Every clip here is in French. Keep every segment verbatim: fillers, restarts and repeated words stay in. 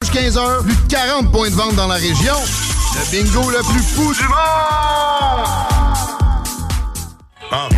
Dimanche quinze heures, plus de quarante points de vente dans la région. Le bingo le plus fou du monde! Uh,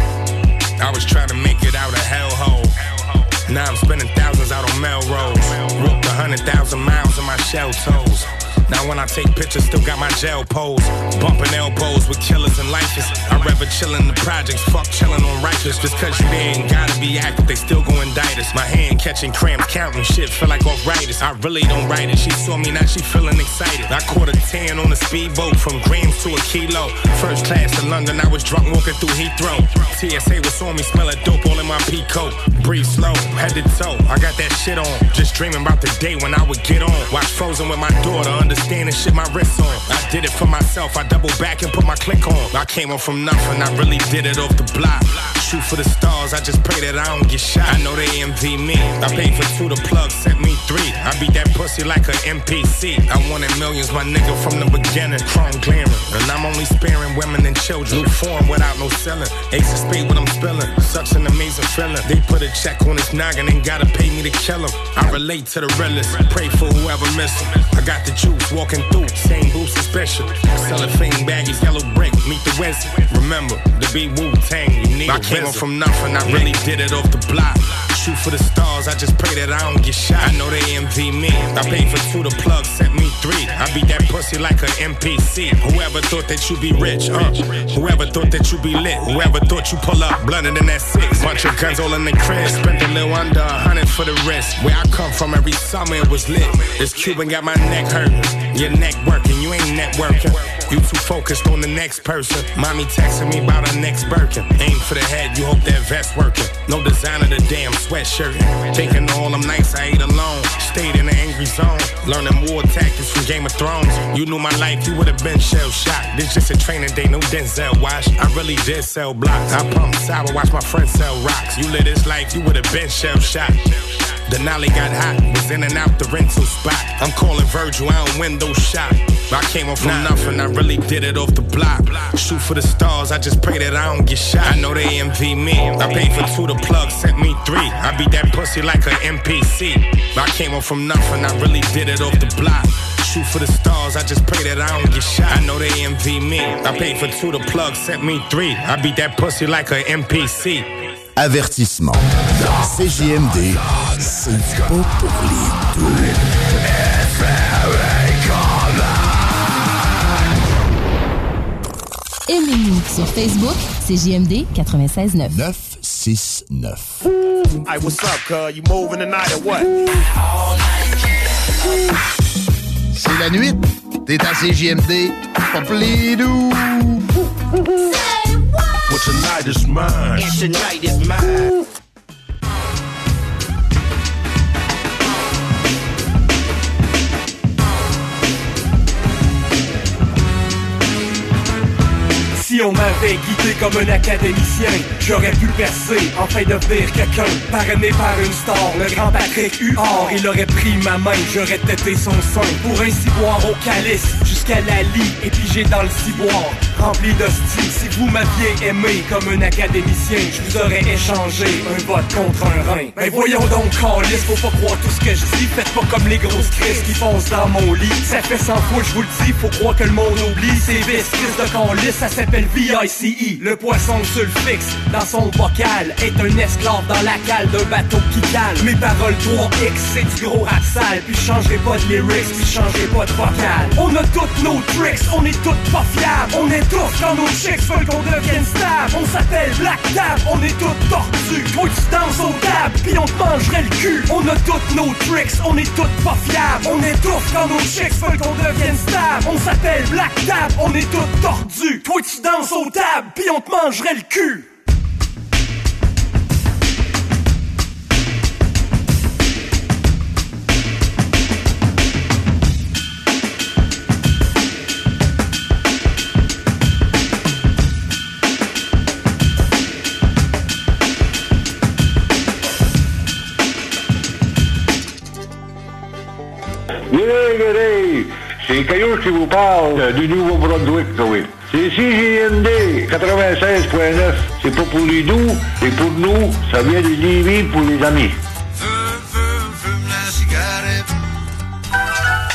I was trying to make it out of hellhole. Now I'm spending thousands out on Melrose. Walked a hundred thousand miles on my shell toes. Now when I take pictures, still got my gel pose. Bumping elbows with killers and lifers. I'd rather chill in the projects, fuck chillin' on Rikers. Just cause you there ain't gotta be active, they still go indict us. My hand catching cramps, counting shit, feel like arthritis. I really don't write it, she saw me, now she feeling excited. I caught a tan on a speedboat, from grams to a kilo. First class to London, I was drunk walking through Heathrow. T S A was on me, smellin' dope all in my peacoat. Breathe slow, head to toe, I got that shit on. Just dreaming about the day when I would get on. Watch Frozen with my daughter, understand the shit my wrist on. I did it for myself, I double back and put my click on. I came up from nothing, I really did it off the block. Shoot for the stars, I just pray that I don't get shot. I know they envy me, I paid for two, the plug sent me three. I beat that pussy like an N P C. I wanted millions, my nigga, from the beginning. Chrome glaring, and I'm only sparing women and children. New form without no selling, ace of spade what I'm spilling. Such an amazing feeling. They put a check on his noggin and gotta pay me to kill him. I relate to the realest, pray for whoever miss him. I got the juice, walking through, same boots as Bishop. Cellophane baggies, yellow brick, meet the wizard. Remember, to be Wu-Tang, you need I a came up from nothing, I really did it off the block. Shoot for the stars, I just pray that I don't get shot. I know they envy me, I paid for two, the plug sent me three. I beat that pussy like an N P C. Whoever thought that you be rich, uh whoever thought that you be lit, whoever thought you pull up blunter than that six. Bunch of guns all in the crib, spent a little under a hundred for the wrist. Where I come from, every summer it was lit. This Cuban got my neck hurting, your neck working, you ain't networking. You too focused on the next person. Mommy texting me about her next Birkin. Aim for the head, you hope that vest working. No design of the damn sweatshirt. Taking all them nights I ate alone. Stayed in the angry zone. Learning war tactics from Game of Thrones. You knew my life, you would've been shell-shocked. This just a training day, no Denzel wash. I really did sell blocks. I pumped sour, watch my friends sell rocks. You live this life, you would've been shell-shocked. Denali got hot, was in and out the rental spot. I'm calling Virgil, I don't window shop. I came up from nah. nothing, I really did it off the block. Shoot for the stars, I just pray that I don't get shot. I know they envy me, I paid for two, the plug sent me three. I beat that pussy like an N P C. I came up from nothing, I really did it off the block. Shoot for the stars, I just pray that I don't get shot. I know they envy me, I paid for two, the plug sent me three. I beat that pussy like an N P C. Avertissement. C J M D, c'est pas pour les deux. Aimez-nous sur Facebook, C J M D quatre-vingt-seize neuf. neuf six neuf. Hey, what's up, cuz? You moving tonight or what? C'est la nuit. T'es à C J M D. Pas pour les doux. Well, tonight is mine. And tonight is mine. Si on m'avait guidé comme un académicien, j'aurais pu percer, enfin devenir quelqu'un. Parrainé par une star, le grand Patrick Huard. Il aurait pris ma main, j'aurais têté son sein. Pour ainsi boire au calice, jusqu'à la lie, et pigé dans le ciboire. Rempli d'hostie, si vous m'aviez aimé comme un académicien, je vous aurais échangé un vote contre un rein. Ben voyons donc, calice, faut pas croire tout ce que je dis. Faites pas comme les grosses crises qui foncent dans mon lit. Ça fait cent fois, je vous le dis, faut croire que le monde oublie. Ces vis, crises de calice, ça s'appelle V I C E. Le poisson sulfixe dans son bocal est un esclave dans la cale d'un bateau qui cale. Mes paroles trois X, c'est du gros rap sale. Puis je changerai pas de lyrics, puis je changerai pas de vocal. On a toutes nos tricks, on est toutes pas fiables. On est tous quand nos chicks veulent qu'on devienne stable. On s'appelle Black Tab, on est tous tordus. Toi tu danses aux tables, puis on te mangerait le cul. On a toutes nos tricks, on est toutes pas fiables. On est tous quand nos chicks veulent qu'on devienne stable. On s'appelle Black Tab, on est tous tordus. Toi tu danses aux tables, puis on te mangerait le cul. Hey, c'est Caillou qui vous parle du Nouveau-Brunswick, oui. C'est C J M D quatre-vingt-seize neuf. C'est pas pour les doux, c'est pour nous. Ça vient de Lévis pour les amis.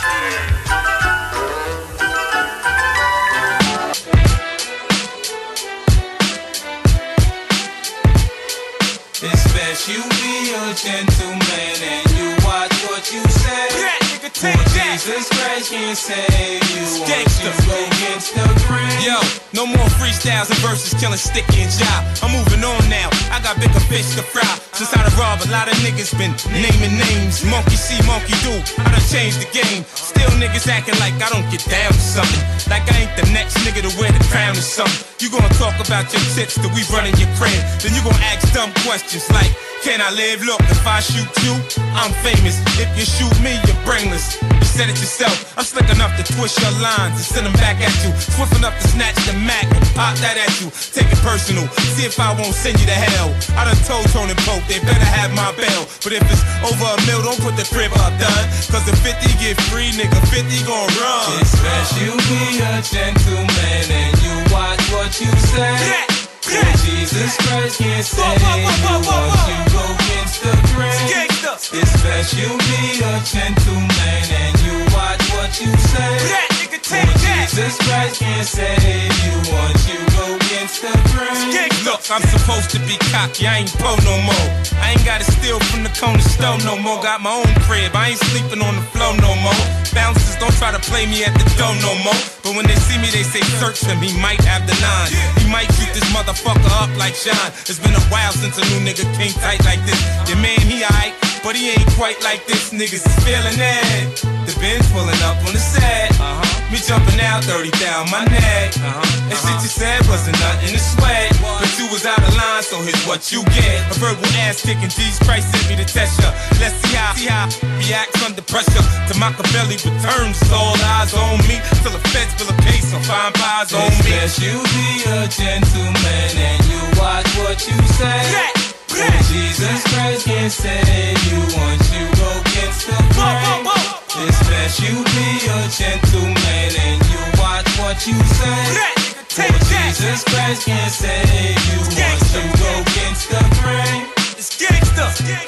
gentleman and you watch what you say. Yeah, nigga, take For that. Jesus Christ can't save you. Once you go against the grain. Yo, no more freestyles and verses killing Sticky and Job. I'm moving on now. I got bigger fish to fry. Since I done robbed, a lot of niggas been naming names. Monkey see, monkey do. I done changed the game. Still niggas acting like I don't get down to something. Like I ain't the next nigga to wear the crown or something. You gonna talk about your tits that we running your crib. Then you gonna ask dumb questions like, can I live? Look, if I shoot you, I'm famous. If you shoot me, you're brainless. You said it yourself. I'm slick enough to twist your lines and send them back at you. Swift enough to snatch the Mac and pop that at you. Take it personal. See if I won't send you to hell. I done told Tony Pope they better have my bail. But if it's over a mil, don't put the crib up, done. Cause if fifty get free, nigga, fifty gon' run. It's best you be a gentleman and you watch what you say. Yeah. For Jesus Christ can't save you once you go against the grain. It's best you be a gentleman and you watch what you say. For Jesus Christ can't save you once you go against the grain. Look, I'm supposed to be cocky, I ain't po no more. I ain't gotta steal from the corner store no more. Got my own crib, I ain't sleeping on the floor no more. Bouncers don't try to play me at the door no more. But when they see me, they say search him, he might have the nine. He might shoot this motherfucker up like Sean. It's been a while since a new nigga came tight like this. Your man, he aight, but he ain't quite like this. Niggas is feeling that. The Benz pulling up on the set. Uh-huh. Me jumping out, thirty down my neck. Uh-huh. That uh-huh. shit you said wasn't nothing to sweat. But you was out of line, so here's what you get. A verbal ass kicking, Jesus Christ sent me to test ya. Let's see how, see how reacts under pressure. To Machiavelli returns, all eyes on me. Till the feds fill a case on fine pies on it's me. Best you be a gentleman and you watch what you say. Yeah. For Jesus Christ can't save you once you go against the grain. It's best you be a gentleman and you watch what you say. For Jesus Christ can't save you once you go against the grain. It's gangsta,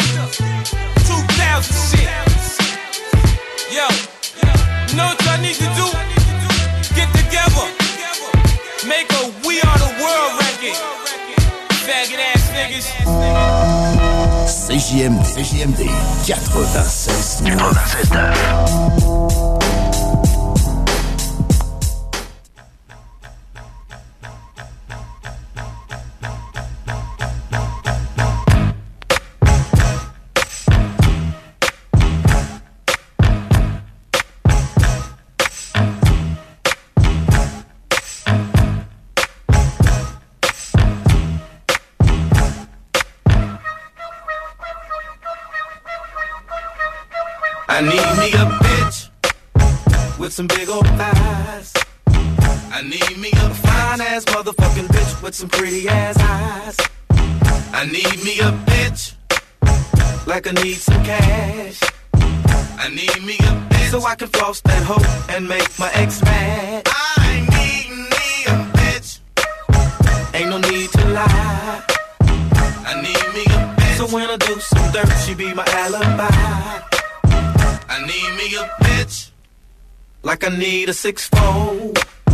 two thousand shit. Yo, you know what y'all need to do? Get together, make a We Are the World record. Faggot ass niggas. C J M D, C J M D quatre-vingt-seize neuf. I need me a bitch with some big old thighs. I need me a fine ass motherfucking bitch with some pretty ass eyes. I need me a bitch like I need some cash. I need me a bitch so I can floss that hoe and make my ex mad. I need me a bitch, ain't no need to lie. I need me a bitch so when I do some dirt, she be my alibi. I need me a bitch like I need a six fold.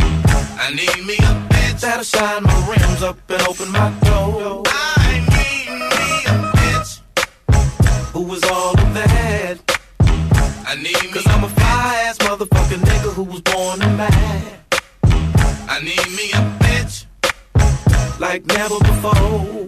I need me a bitch that'll shine my rims up and open my door. I need me a bitch who is all of that. I need me cause I'm a fly-ass motherfucking nigga who was born and mad. I need me a bitch like never before.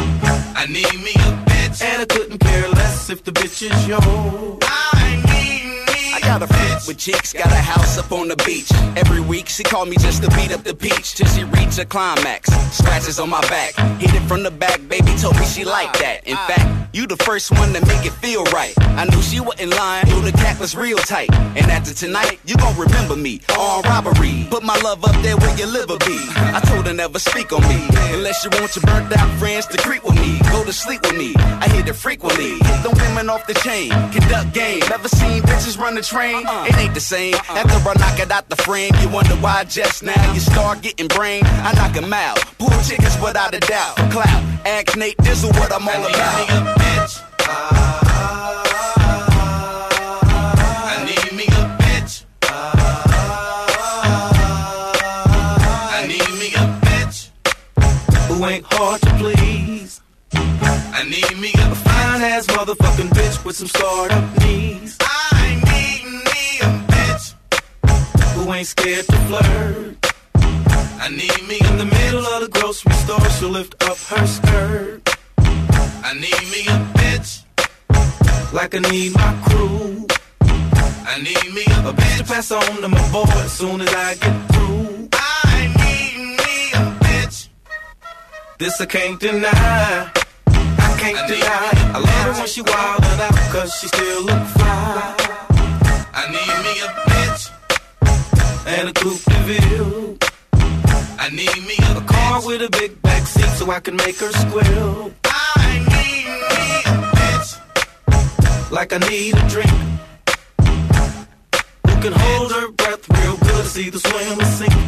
I need me a bitch and I couldn't care less if the bitch is yours. I need I got a freak with cheeks, got a house up on the beach. Every week she called me just to beat up the peach till she reach a climax. Scratches on my back, hit it from the back, baby told me she liked that. In fact, you the first one to make it feel right. I knew she wasn't lying, knew the cat was real tight. And after tonight, you gon' remember me, on robbery. Put my love up there where your liver be. I told her never speak on me, unless you want your burnt out friends to creep with me. Go to sleep with me, I hit it frequently. Hit them women off the chain, conduct game. Never seen bitches run the train, it ain't the same. After I knock it out the frame, you wonder why just now you start getting brain. I knock 'em out, pull chickens without a doubt. Clout, ask Nate, this is what I'm all about. I need me a bitch. I need me a bitch. I need me a bitch who ain't hard to please. I need me a fine ass motherfucker with some startup knees. I need me a bitch who ain't scared to flirt. I need me in the middle of the grocery store, she'll lift up her skirt. I need me a bitch like I need my crew. I need me a bitch to pass on to my boy as soon as I get through. I need me a bitch. This I can't deny. I can't I deny. I love her when she wildin' out cause she still look fly. I need me a bitch and a coupe de ville. I need me a car with a big back seat so I can make her squeal. I need me a bitch like I need a drink, who can hold her breath real good to see the swim and sink.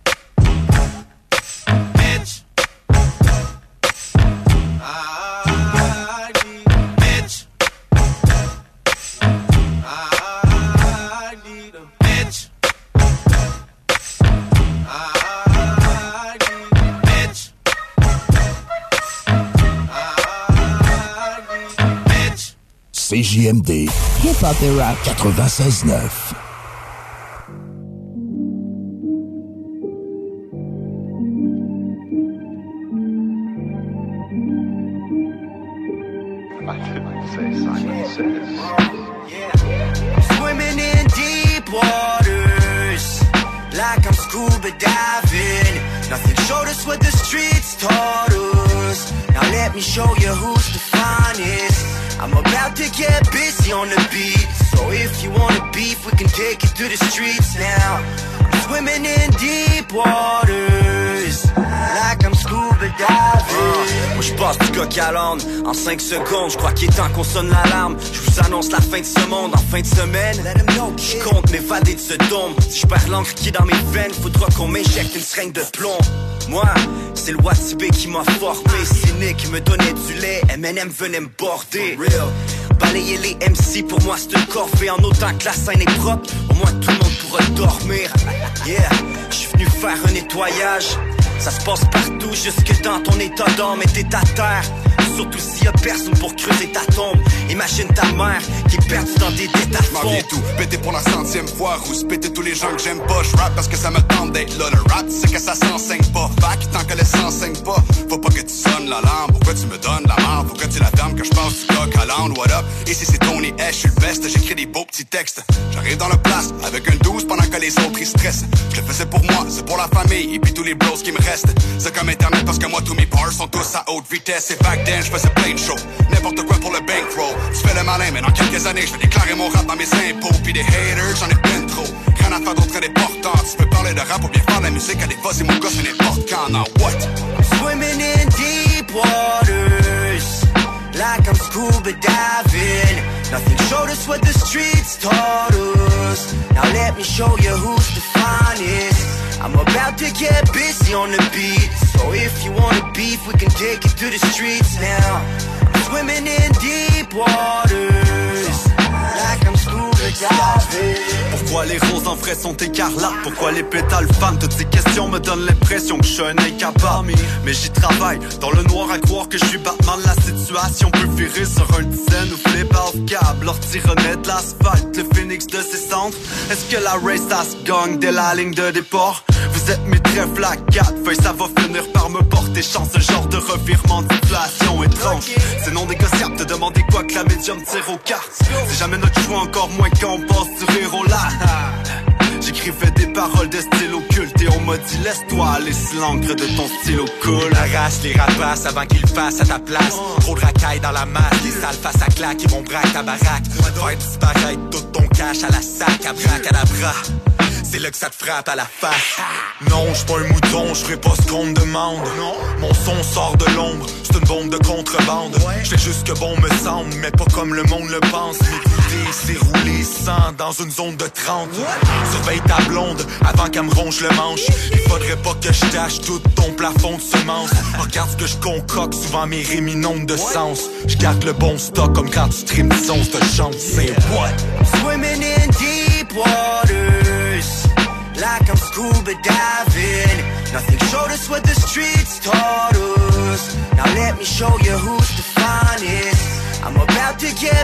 Bitch, I need a bitch. I need a bitch. I need a bitch. I need a bitch. C J M D Hip-hop et rap quatre-vingt-seize neuf. Swimming in deep waters, like I'm scuba diving. Nothing showed us what the streets taught us. Now let me show you who's the finest. I'm about to get busy on the beat, so if you wanna beef, we can take it to the streets now. I'm swimming in deep waters, like I'm scuba diving. Moi je passe du coq à l'âne en cinq secondes. Je crois qu'il est temps qu'on sonne l'alarme. Je vous annonce la fin de ce monde en fin de semaine. Je compte m'évader de ce dôme. Si je perds l'encre qui est dans mes veines, faudra qu'on m'éjecte une seringue de plomb. Moi, c'est le Watibé qui m'a formé. Cynique qui me donnait du lait, M and M venait me border. Balayer les M C, pour moi c'est une corvée. En autant que la scène est propre, au moins tout le monde pourra dormir. Yeah, je suis venu faire un nettoyage. Ça se passe partout, jusque dans ton état d'âme et t'es à terre. Surtout s'il y a personne pour creuser ta tombe. Imagine ta mère qui est perdue dans des détails. M'en viens tout, péter pour la centième fois. Rousse péter tous les gens que j'aime pas. Je rappe parce que ça me tente d'être là. Le rap c'est que ça s'enseigne pas. Fac tant que le s'enseigne pas. Faut pas que tu sonnes l'alarme. Pourquoi tu me donnes la merde? Faut que tu la fermes, que je passe du coq à l'âne. What up? Ici c'est Tony H, je suis le best. J'écris des beaux petits textes. J'arrive dans le place avec un douze pendant que les autres ils stressent. Je le faisais pour moi, c'est pour la famille. Et puis tous les bros qui me restent. C'est comme internet parce que moi tous mes bars sont tous à haute vitesse. Et back then je faisais plein de shows. N'importe quoi pour le bankroll. Tu fais le malin mais dans quelques années je vais déclarer mon rap dans mes impôts. Puis des haters j'en ai plein trop. Rien à faire d'autre que d'important. Tu peux parler de rap ou bien faire de la musique. Allez vas-y mon gars c'est n'importe quand. Now what? Swimming in deep waters, like I'm scuba diving. Nothing showed us what the streets taught us. Now let me show you who's the finest. I'm about to get busy on the beat, so if you wanna beef, we can take it to the streets now. I'm swimming in deep waters, like I'm scuba diving. Pourquoi les roses en vrai sont écarlates? Pourquoi les pétales fanent? Toutes ces questions me donnent l'impression que je suis un incapable. Mais j'y travaille, dans le noir à croire que je suis Batman. La situation peut virer sur un dizaine ou flip off câble. L'ortie renaît de l'asphalte, le phénix de ses cendres. Est-ce que la race ça se gagne dès la ligne de départ? Vous êtes mes trèfles à quatre feuilles, ça va finir par me porter chance. Ce genre de revirement d'inflation étrange, c'est non négociable, te demander quoi que la médium tire aux cartes. C'est jamais notre choix, encore moins quand on passe du rire au là. J'écrivais des paroles de style occulte et on m'a dit laisse-toi aller si l'encre de ton stylo cool. Arrache les rapaces avant qu'ils fassent à ta place. Trop de racailles dans la masse, les sales face à claque, ils vont braque ta baraque. Faire disparaître tout ton cash à la sac, à braque à la bras. C'est là que ça te frappe à la face. Non, j'suis pas un mouton, j'ferai pas ce qu'on me demande. Non. Mon son sort de l'ombre, c'est une bombe de contrebande. Ouais. J'fais juste que bon me semble, mais pas comme le monde le pense. M'écouter, c'est rouler sans dans une zone de trente. Ouais. Surveille ta blonde avant qu'elle me ronge le manche. Il faudrait pas que je tâche tout ton plafond de semences. Regarde ce que je concocte, souvent mes rimes n'ont de sens. J'garde le bon stock comme quand tu trimes du son, de chance. C'est what? Swimming in deep waters, like I'm scuba diving. Nothing showed us what the streets taught us. Now let me show you who's the finest. I'm about to get busy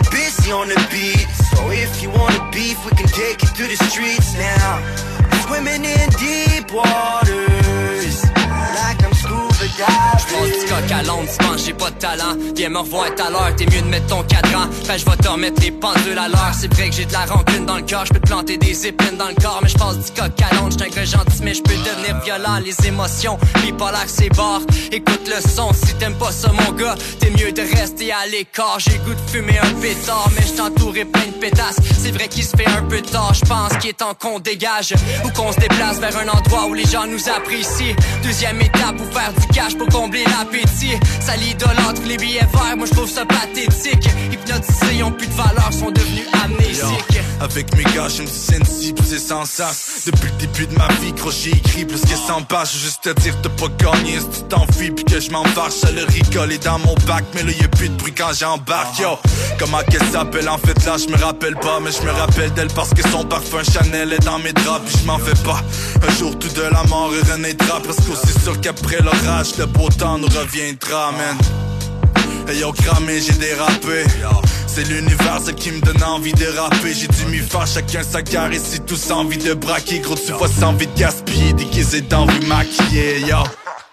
me on the beat. So if you wanna beef, we can take it to the streets now. I'm swimming in deep waters, like I'm scuba diving. J'pense du coq à l'onde, tu penses j'ai pas de talent. Viens me revoir à l'heure, t'es mieux de mettre ton cadran. Fait j'vais te remettre les pendules à l'heure. C'est vrai que j'ai de la rancune dans le cœur, j'peux te planter des épines dans le corps. Mais j'passe du coq à l'onde, j'suis un gars gentil mais j'peux devenir violent. Les émotions, bipolaire c'est barre. Écoute le son, si t'aimes pas ça mon gars, t'es mieux de rester à l'écart. J'ai goût de fumer un pétard, mais j't'entourais plein de pétasses. C'est vrai qu'il se fait un peu tard, j'pense qu'il est temps qu'on dégage ou qu'on se déplace vers un endroit où les gens nous apprécient. Deuxième étape, pour faire du cash pour combler l'appétit. Ça l'idolâtre, les billets verts, moi je trouve ça pathétique. Hypnotisés, ils ont plus de valeur, sont devenus amnésiques. Yo, avec mes gars, je me dis sensi, pis c'est sans sas. Depuis le début de ma vie, gros, j'ai écrit plus que cent pages. Juste te dire, t'as pas gagné si tu t'enfuis pis que je m'en fâche. Ça le rigole est dans mon bac, mais là y'a plus de bruit quand j'embarque. Yo, comment qu'elle s'appelle en fait là, je me rappelle pas. Mais je me rappelle d'elle parce que son parfum Chanel est dans mes draps. Pis je m'en fais pas, un jour tout de la mort renaîtra. Parce que c'est sûr qu'après l'orage, le beau temps nous reviendra, man. Hey yo, cramé, j'ai dérapé. C'est l'univers seul qui me donne envie de rapper. J'ai dû m'y faire, chacun sa carre. Ici tous envie de braquer. Gros, tu vois sans envie de gaspiller. Déguisé dans rue maquillée, yo.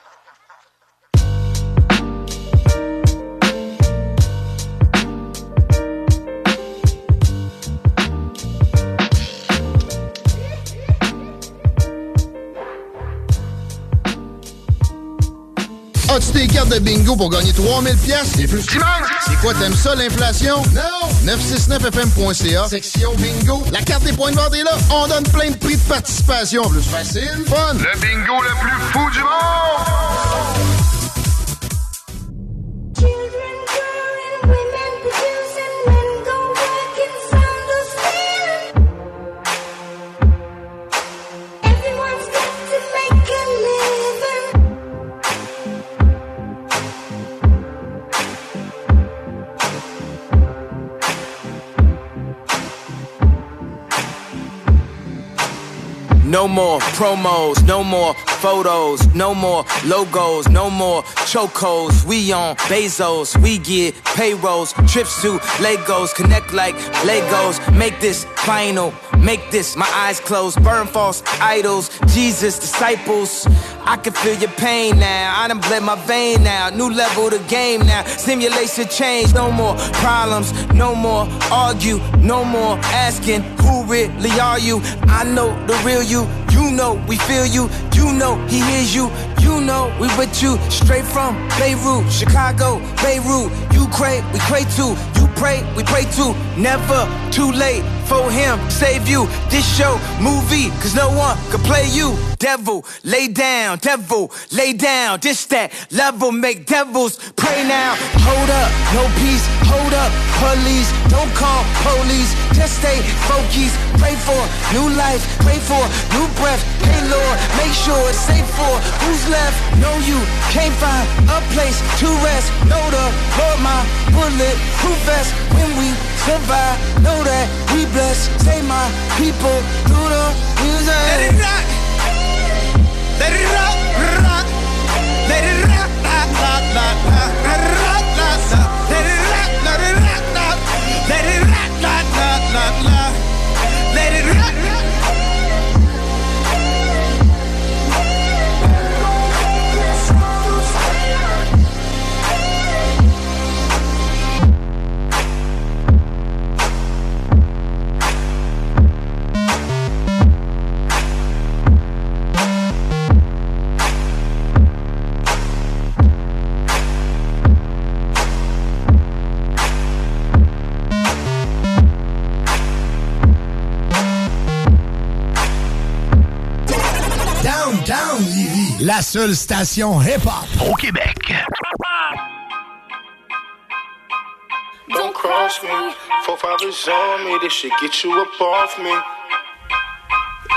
As-tu tes cartes de bingo pour gagner trois mille piastres et plus dimanche? C'est quoi, t'aimes ça, l'inflation? Non! neuf cent soixante-neuf F M point C A, section bingo. La carte des points de vente est là. On donne plein de prix de participation. Plus facile, fun. Le bingo le plus fou du monde! No more promos, no more photos, no more logos, no more chocos. We on Bezos, we get payrolls, trips to Legos, connect like Legos. Make this final, make this my eyes closed. Burn false idols, Jesus disciples. I can feel your pain now, I done bled my vein now. New level the game now, simulation change. No more problems, no more argue, no more asking who really are you. I know the real you, you know we feel you. You know he hears you, you know we with you. Straight from Beirut, Chicago, Beirut. You pray, we pray too. You pray, we pray too. Never too late for him, save you. This show, movie, cause no one could play you. Devil, lay down, devil, lay down. This that level, make devils pray now. Hold up, no peace, hold up, police. Don't call police, just stay focused. Pray for new life, pray for new breath. Hey Lord, make sure it's safe for who's left. Know you can't find a place to rest. Know the Lord, my bulletproof vest. When we survive, know that we blessed. Save my people through the music. Let it rock. Let it rock, rock. Let it rock, rock, rock, rock, rock. Let it rock, rock, rock. Let it rock, let it rock, rock. Let it rock, rock, rock, rock, rock. Let it rock, rock. La seule station hip-hop au Québec. Don't cross me, four five is on me, this shit get you up off me. I got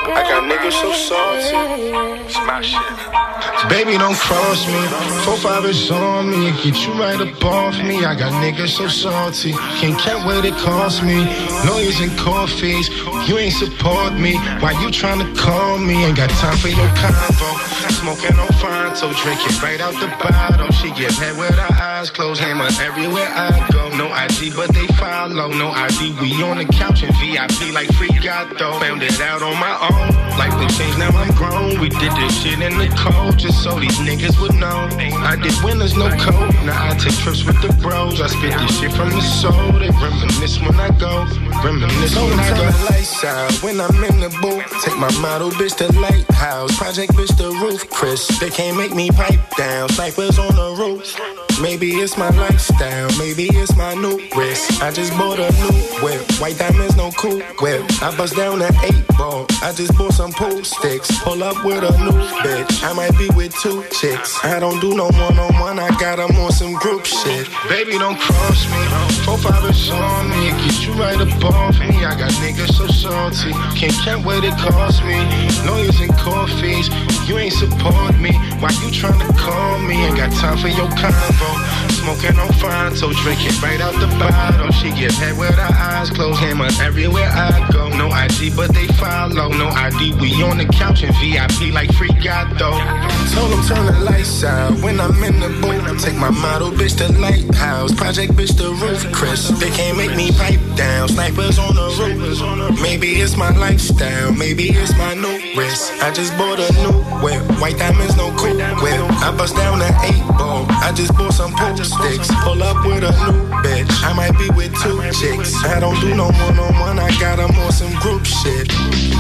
nigga so salty. It's my shit. Baby, don't cross me. Four five is on me. Get you right up off me. I got niggas so salty. Can't count what it cost me. Lawyers and court fees. You ain't support me. Why you tryna call me? Ain't got time for your convo. Smoking on Fonto. Drink it right out the bottle. She get head with her eyes closed. Hammer everywhere I go. No I G, but they follow. No I D. We on the couch in V I P like free gato. Found it out on my own. Life would change, now I'm grown. We did this shit in the cold just so these niggas would know. I did winners, no code. Now I take trips with the bros. I spit this shit from the soul. They reminisce when I go. Reminisce when I go. Lights out when I'm in the booth. Take my model bitch to Lighthouse. Project bitch the roof. Chris, they can't make me pipe down. Snipers on the roof. Maybe it's my lifestyle, maybe it's my new wrist. I just bought a new whip, white diamonds, no cool whip. I bust down an eight ball, I just bought some pool sticks. Pull up with a new bitch, I might be with two chicks. I don't do no one-on-one, I got them on some group shit. Baby, don't cross me, four five is on me. Get you right up off me, I got niggas so salty. Can't count what it cost me, lawyers and court fees. You ain't support me, why you tryna call me? Ain't got time for your convo. Smoking on Fonto, drinking right out the bottle. She get head with her eyes closed, hammer everywhere I go. No I G, but they follow. No I D, we on the couch in V I P like free gato. Told them turn the lights out when I'm in the booth. Take my model bitch to Lighthouse, project bitch the roof. Chris, they can't make me pipe down. Snipers on the roof. Maybe it's my lifestyle, maybe it's my new wrist. I just bought a new whip, white diamonds, no cool whip. I bust down an eight ball, I just bought some pool sticks. Pull up with a new bitch, I might be with two chicks. I don't do no one-on-one, I got them on some group shit.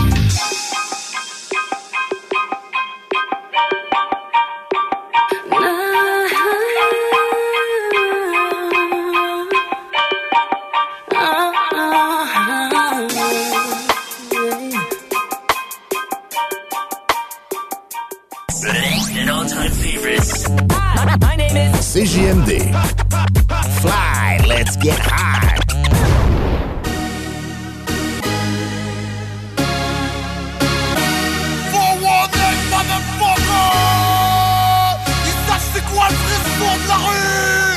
C J M D. Fly, let's get high. Forwarded, motherfucker! Ils savent c'est quoi le vrai son de la rue!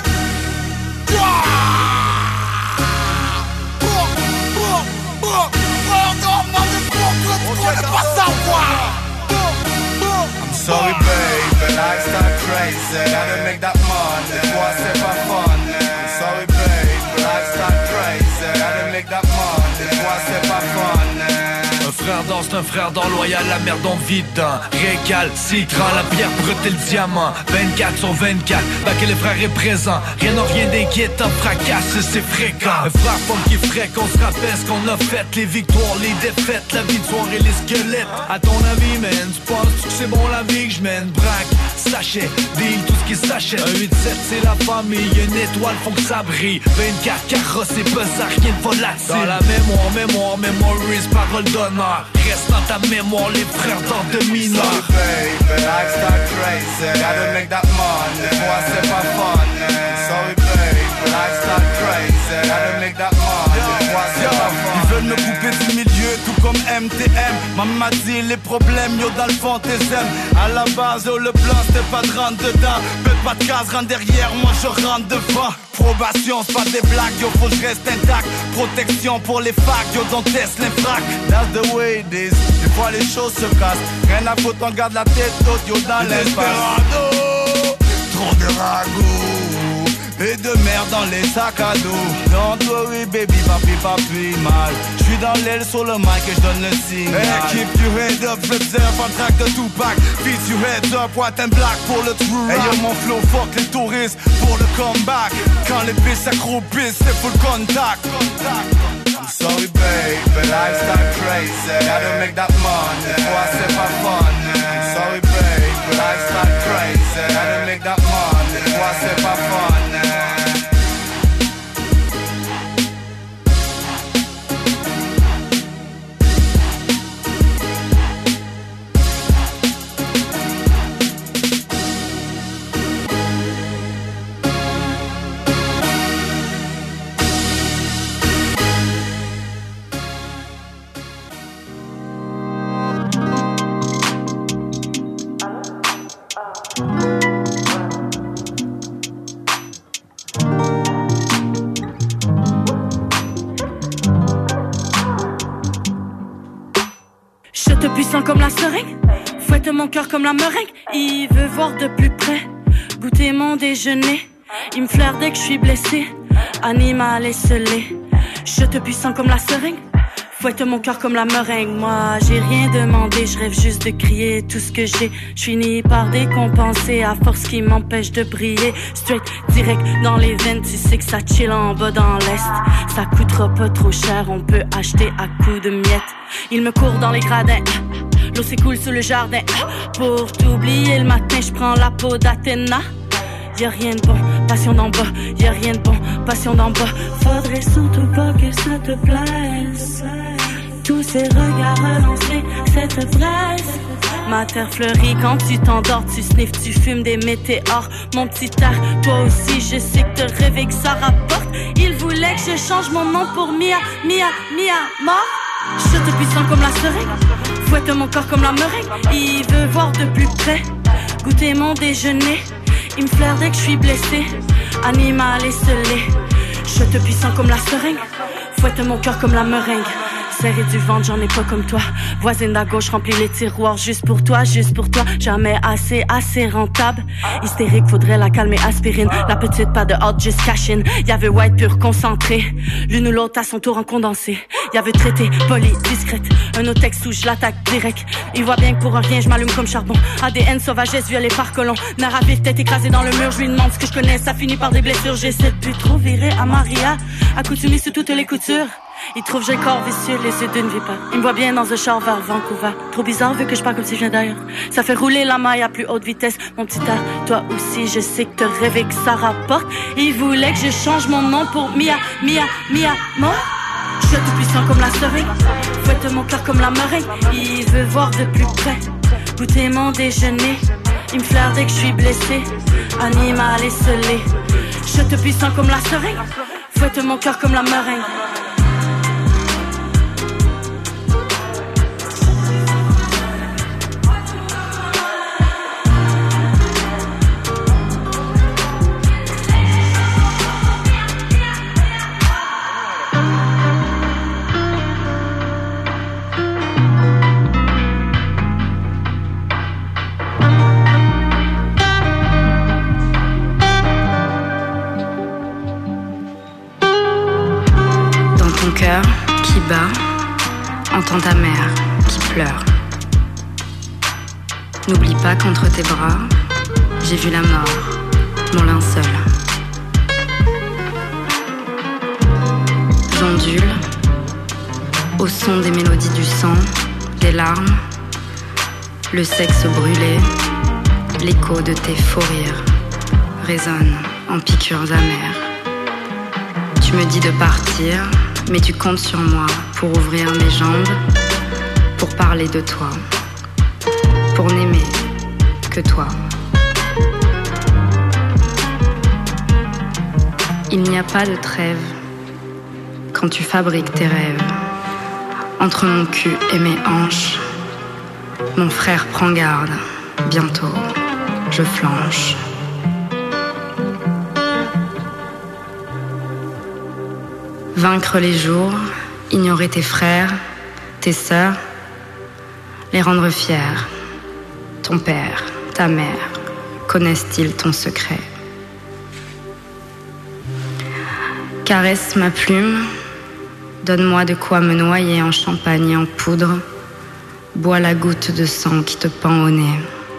Pardon, motherfucker, tu connais pas savoir! I'm sorry baby, lifestyle crazy. Gotta make that money, toi c'est pas fun. I'm sorry baby, lifestyle crazy. Gotta make that money, toi c'est pas fun. Un frère d'or, c'est un frère d'or loyal, la merde on vit dedans. Récal, citron, la pierre brute et le diamant. vingt-quatre sur vingt-quatre, bah que les frères est présent. Rien n'a rien d'inquiétant, fracasse, c'est fréquent. Un frère funky frais, qu'on se rappelle ce qu'on a fait. Les victoires, les défaites, la victoire et les squelettes. À ton avis, man, tu penses que c'est bon la vie que je mène? Braque, sachet, deal, tout ce qui s'achète. Un huit sept c'est la famille, une étoile font que ça brille. vingt-quatre carrosses et pesant, rien de volatile. Dans la mémoire, mémoire, memories, parole d'honneur. Reste dans ta mémoire, les frères dans de mineurs. Sorry baby, lifestyle crazy. Gotta make that money, toi c'est pas fun. Sorry baby, lifestyle crazy. Gotta make that money, toi c'est pas fun. Ils veulent me couper du milieu, tout comme M T M. Maman m'a dit les problèmes, yo dans le fantaisisme. À la base, yo le plan c'était pas de rentre dedans. Fais pas de case, rentre derrière, moi je rentre devant. Probation, c'est pas des blagues, yo faut que je reste intact. Protection pour les facs, yo don't test l'infrac. That's the way it is, des fois les choses se cassent. Rien à foutre, on garde la tête haute, yo dans l'espace. Trop de ragots et de merde dans les sacs à dos. Don't worry baby, papi, papi, mal. J'suis dans l'aile sur le mic et j'donne le signal. Hey, keep your head up, flip-surf, en track de Tupac. Beat your head up, white and black pour le true rap. Hey yo mon flow, fuck les touristes pour le comeback. Quand les pistes s'accroupissent, c'est full contact. I'm sorry baby, lifestyle crazy. Gotta make that money, toi c'est pas fun. I'm sorry baby, lifestyle crazy. Gotta make that money, toi c'est pas fun. Je te puissant comme la seringue, fouette mon cœur comme la meringue. Il veut voir de plus près, goûter mon déjeuner. Il me flaire dès que je suis blessé, animal esselé. Je te puissant comme la seringue, fouette mon cœur comme la meringue. Moi j'ai rien demandé, je rêve juste de crier tout ce que j'ai. Je finis par décompenser à force qui m'empêche de briller. Straight, direct dans les veines, tu sais que ça chill en bas dans l'est. Ça coûtera pas trop cher, on peut acheter à coups de miettes. Il me court dans les gradins, l'eau s'écoule sous le jardin. Pour t'oublier le matin, je prends la peau d'Athéna. Y'a rien de bon, passion d'en bas. Y'a rien de bon, passion d'en bas. Faudrait surtout pas que ça te plaise. Tous ces regards relancés, cette presse. Ma terre fleurit quand tu t'endors, tu sniffes, tu fumes des météores. Mon petit air, toi aussi, je sais que te rêver que ça rapporte. Il voulait que je change mon nom pour Mia, Mia, Mia, mort. Je te puissant comme la seringue, fouette mon corps comme la meringue. Il veut voir de plus près, goûter mon déjeuner. Il me flaire dès que je suis blessé, animal esselé. Je te puissant comme la seringue, fouette mon cœur comme la meringue. Serré du ventre, j'en ai pas comme toi. Voisine à gauche remplit les tiroirs juste pour toi, juste pour toi. Jamais assez, assez rentable. Hystérique, faudrait la calmer, aspirine. La petite pas de hot, just cash in. Y'avait white pur concentré, l'une ou l'autre à son tour en condensé. Y'avait traité, poli, discrète. Un autre texte où je l'attaque direct. Il voit bien que pour un rien, je m'allume comme charbon. A D N sauvagesse violé par colon. Nara vif, tête écrasée dans le mur. Je lui demande ce que je connais, ça finit par des blessures. J'essaie de plus trop virer à Maria, accoutumée sous toutes les coutures. Il trouve j'ai le corps vicieux, les yeux d'une vipère. Il me voit bien dans un char vers Vancouver. Trop bizarre vu que je parle comme si je viens d'ailleurs. Ça fait rouler la maille à plus haute vitesse. Mon petit air, toi aussi je sais que te rêver que ça rapporte. Il voulait que je change mon nom pour Mia, Mia, Mia, mort. Je suis tout puissant comme la seringue, fouette mon cœur comme la meringue. Il veut voir de plus près, goûter mon déjeuner. Il me flaire dès que je suis blessé, animal esselé. Je te puissant comme la seringue, fouette mon cœur comme la meringue. Cœur qui bat, entends ta mère qui pleure. N'oublie pas qu'entre tes bras, j'ai vu la mort, mon linceul. J'ondule, au son des mélodies du sang, des larmes, le sexe brûlé, l'écho de tes faux rires résonne en piqûres amères. Tu me dis de partir, mais tu comptes sur moi pour ouvrir mes jambes, pour parler de toi, pour n'aimer que toi. Il n'y a pas de trêve quand tu fabriques tes rêves. Entre mon cul et mes hanches, mon frère prend garde, bientôt je flanche. Vaincre les jours, ignorer tes frères, tes sœurs, les rendre fiers. Ton père, ta mère, connaissent-ils ton secret? Caresse ma plume, donne-moi de quoi me noyer en champagne et en poudre. Bois la goutte de sang qui te pend au nez.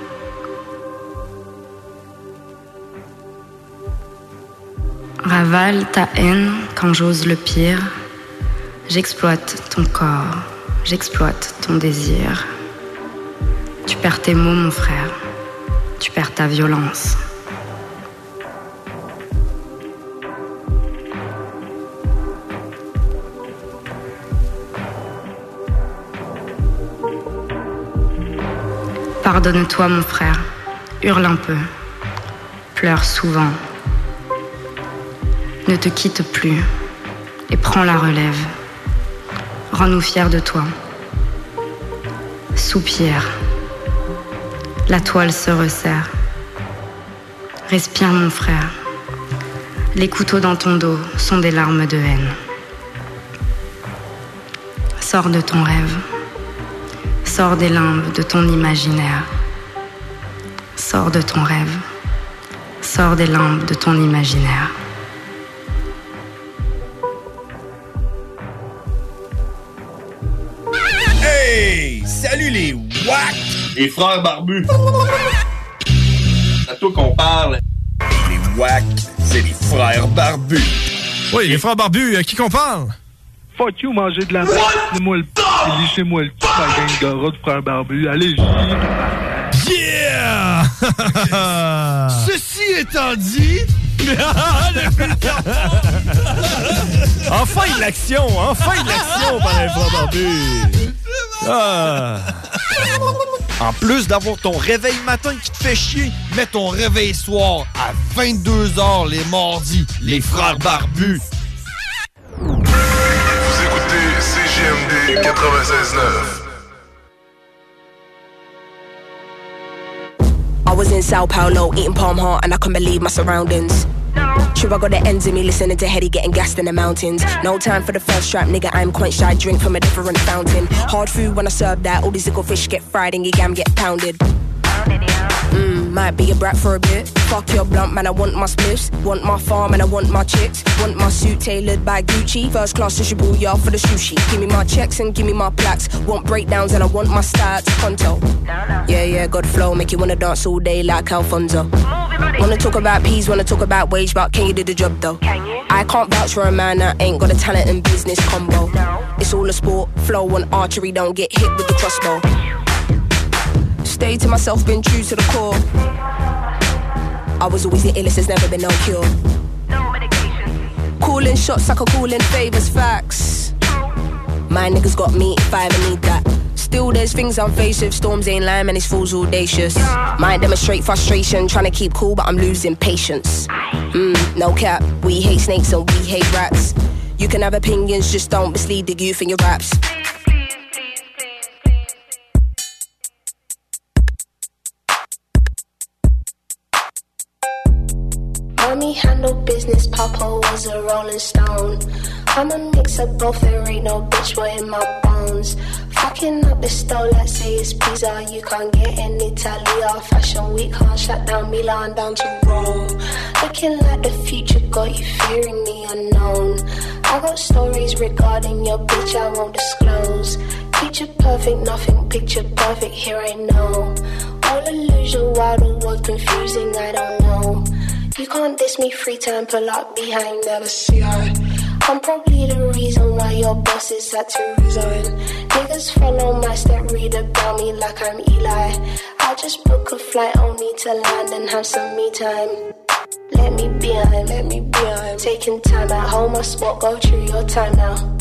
Ravale ta haine quand j'ose le pire. J'exploite ton corps, j'exploite ton désir. Tu perds tes mots, mon frère, tu perds ta violence. Pardonne-toi, mon frère, hurle un peu, pleure souvent. Ne te quitte plus et prends la relève. Rends-nous fiers de toi. Soupire. La toile se resserre. Respire, mon frère. Les couteaux dans ton dos sont des larmes de haine. Sors de ton rêve. Sors des limbes de ton imaginaire. Sors de ton rêve. Sors des limbes de ton imaginaire. Hey! Salut les wack! Les frères barbus! C'est à toi qu'on parle. Les wack, c'est les frères barbus. Oui, les frères barbus, à qui qu'on parle? Fuck you, manger de la merde. Lissez-moi le lissez-moi le cul, ma gang de rats de frères barbus. Allez, yeah! Ceci étant dit... Enfin de l'action! Enfin de l'action par les frères barbus! Ah. En plus d'avoir ton réveil matin qui te fait chier, mets ton réveil soir à vingt-deux heures les mardis. Les frères barbus. Vous écoutez C J M D quatre-vingt-seize neuf. I was in Sao Paulo, eating palm heart, and I couldn't believe my surroundings. Sure, I got the ends of me listening to Hetty getting gassed in the mountains. No time for the first strap, nigga, I'm quite shy. Drink from a different fountain. Hard food when I serve that. All these little fish get fried and your gam get pounded. Mmm, might be a brat for a bit. Fuck your blunt, man, I want my spliffs. Want my farm and I want my chicks. Want my suit tailored by Gucci. First class distribute y'all for the sushi. Give me my checks and give me my plaques. Want breakdowns and I want my stats. Pronto. Yeah, yeah, good flow. Make you wanna dance all day like Alfonso. Wanna talk about peas, wanna talk about wage, but can you do the job though? Can you? I can't vouch for a man that ain't got a talent and business combo. No. It's all a sport, flow and archery, don't get hit with the crossbow. Stay to myself, been true to the core. I was always the illest, there's never been no cure. No medication. Calling shots like a calling favors, facts. My niggas got me if I ever need that. Still there's things I'm faced with, storms ain't lying and it's fools audacious. Might demonstrate frustration, trying to keep cool but I'm losing patience. Mmm, no cap, we hate snakes and we hate rats. You can have opinions, just don't mislead the youth in your raps. Mommy handled business, Papa was a rolling stone. I'm a mix of both, there ain't no bitch boy in my bones. Fucking up the stove, let's say it's pizza, you can't get in Italy. Fashion week, can't shut down Milan down to Rome. Looking like the future, got you fearing the unknown. I got stories regarding your bitch, I won't disclose. Picture perfect, nothing picture perfect, here I know. All illusion, while the world confusing, I don't know. You can't diss me free time, pull up behind, never see her. I'm probably the reason why your boss is had to resign. Niggas follow my step, read about me like I'm Eli. I just book a flight only to land and have some me time. Let me be on, let me be on. Taking time at home, my spot, go through your time now.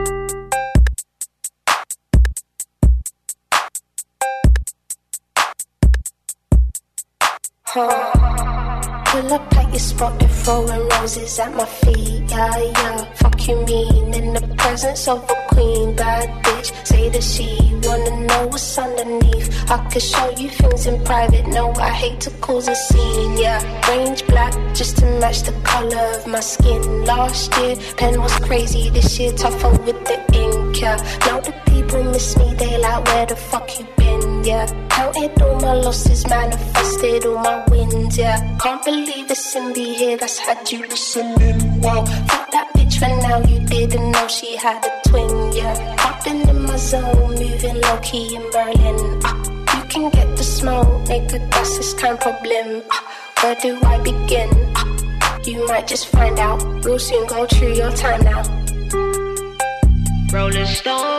Huh. Pull up at your spot, they're throwing roses at my feet, yeah, yeah. Fuck you mean, in the presence of a queen, bad bitch, say that she wanna know what's underneath. I could show you things in private, no, I hate to cause a scene, yeah. Range black, just to match the color of my skin. Last year, pen was crazy, this year tougher with the ink, yeah. Now the people miss me, they like, where the fuck you been, yeah. Counted all my losses, manifested all my wins, yeah. Can't believe it's in the here that's had you listening, wow. Fuck that bitch for now, you didn't know she had a twin, yeah. Hopping in my zone, moving low-key in Berlin, uh, you can get the smoke, nigga, that's this kind of problem, uh, where do I begin, uh, you might just find out, real soon go through your time now. Rolling Stone,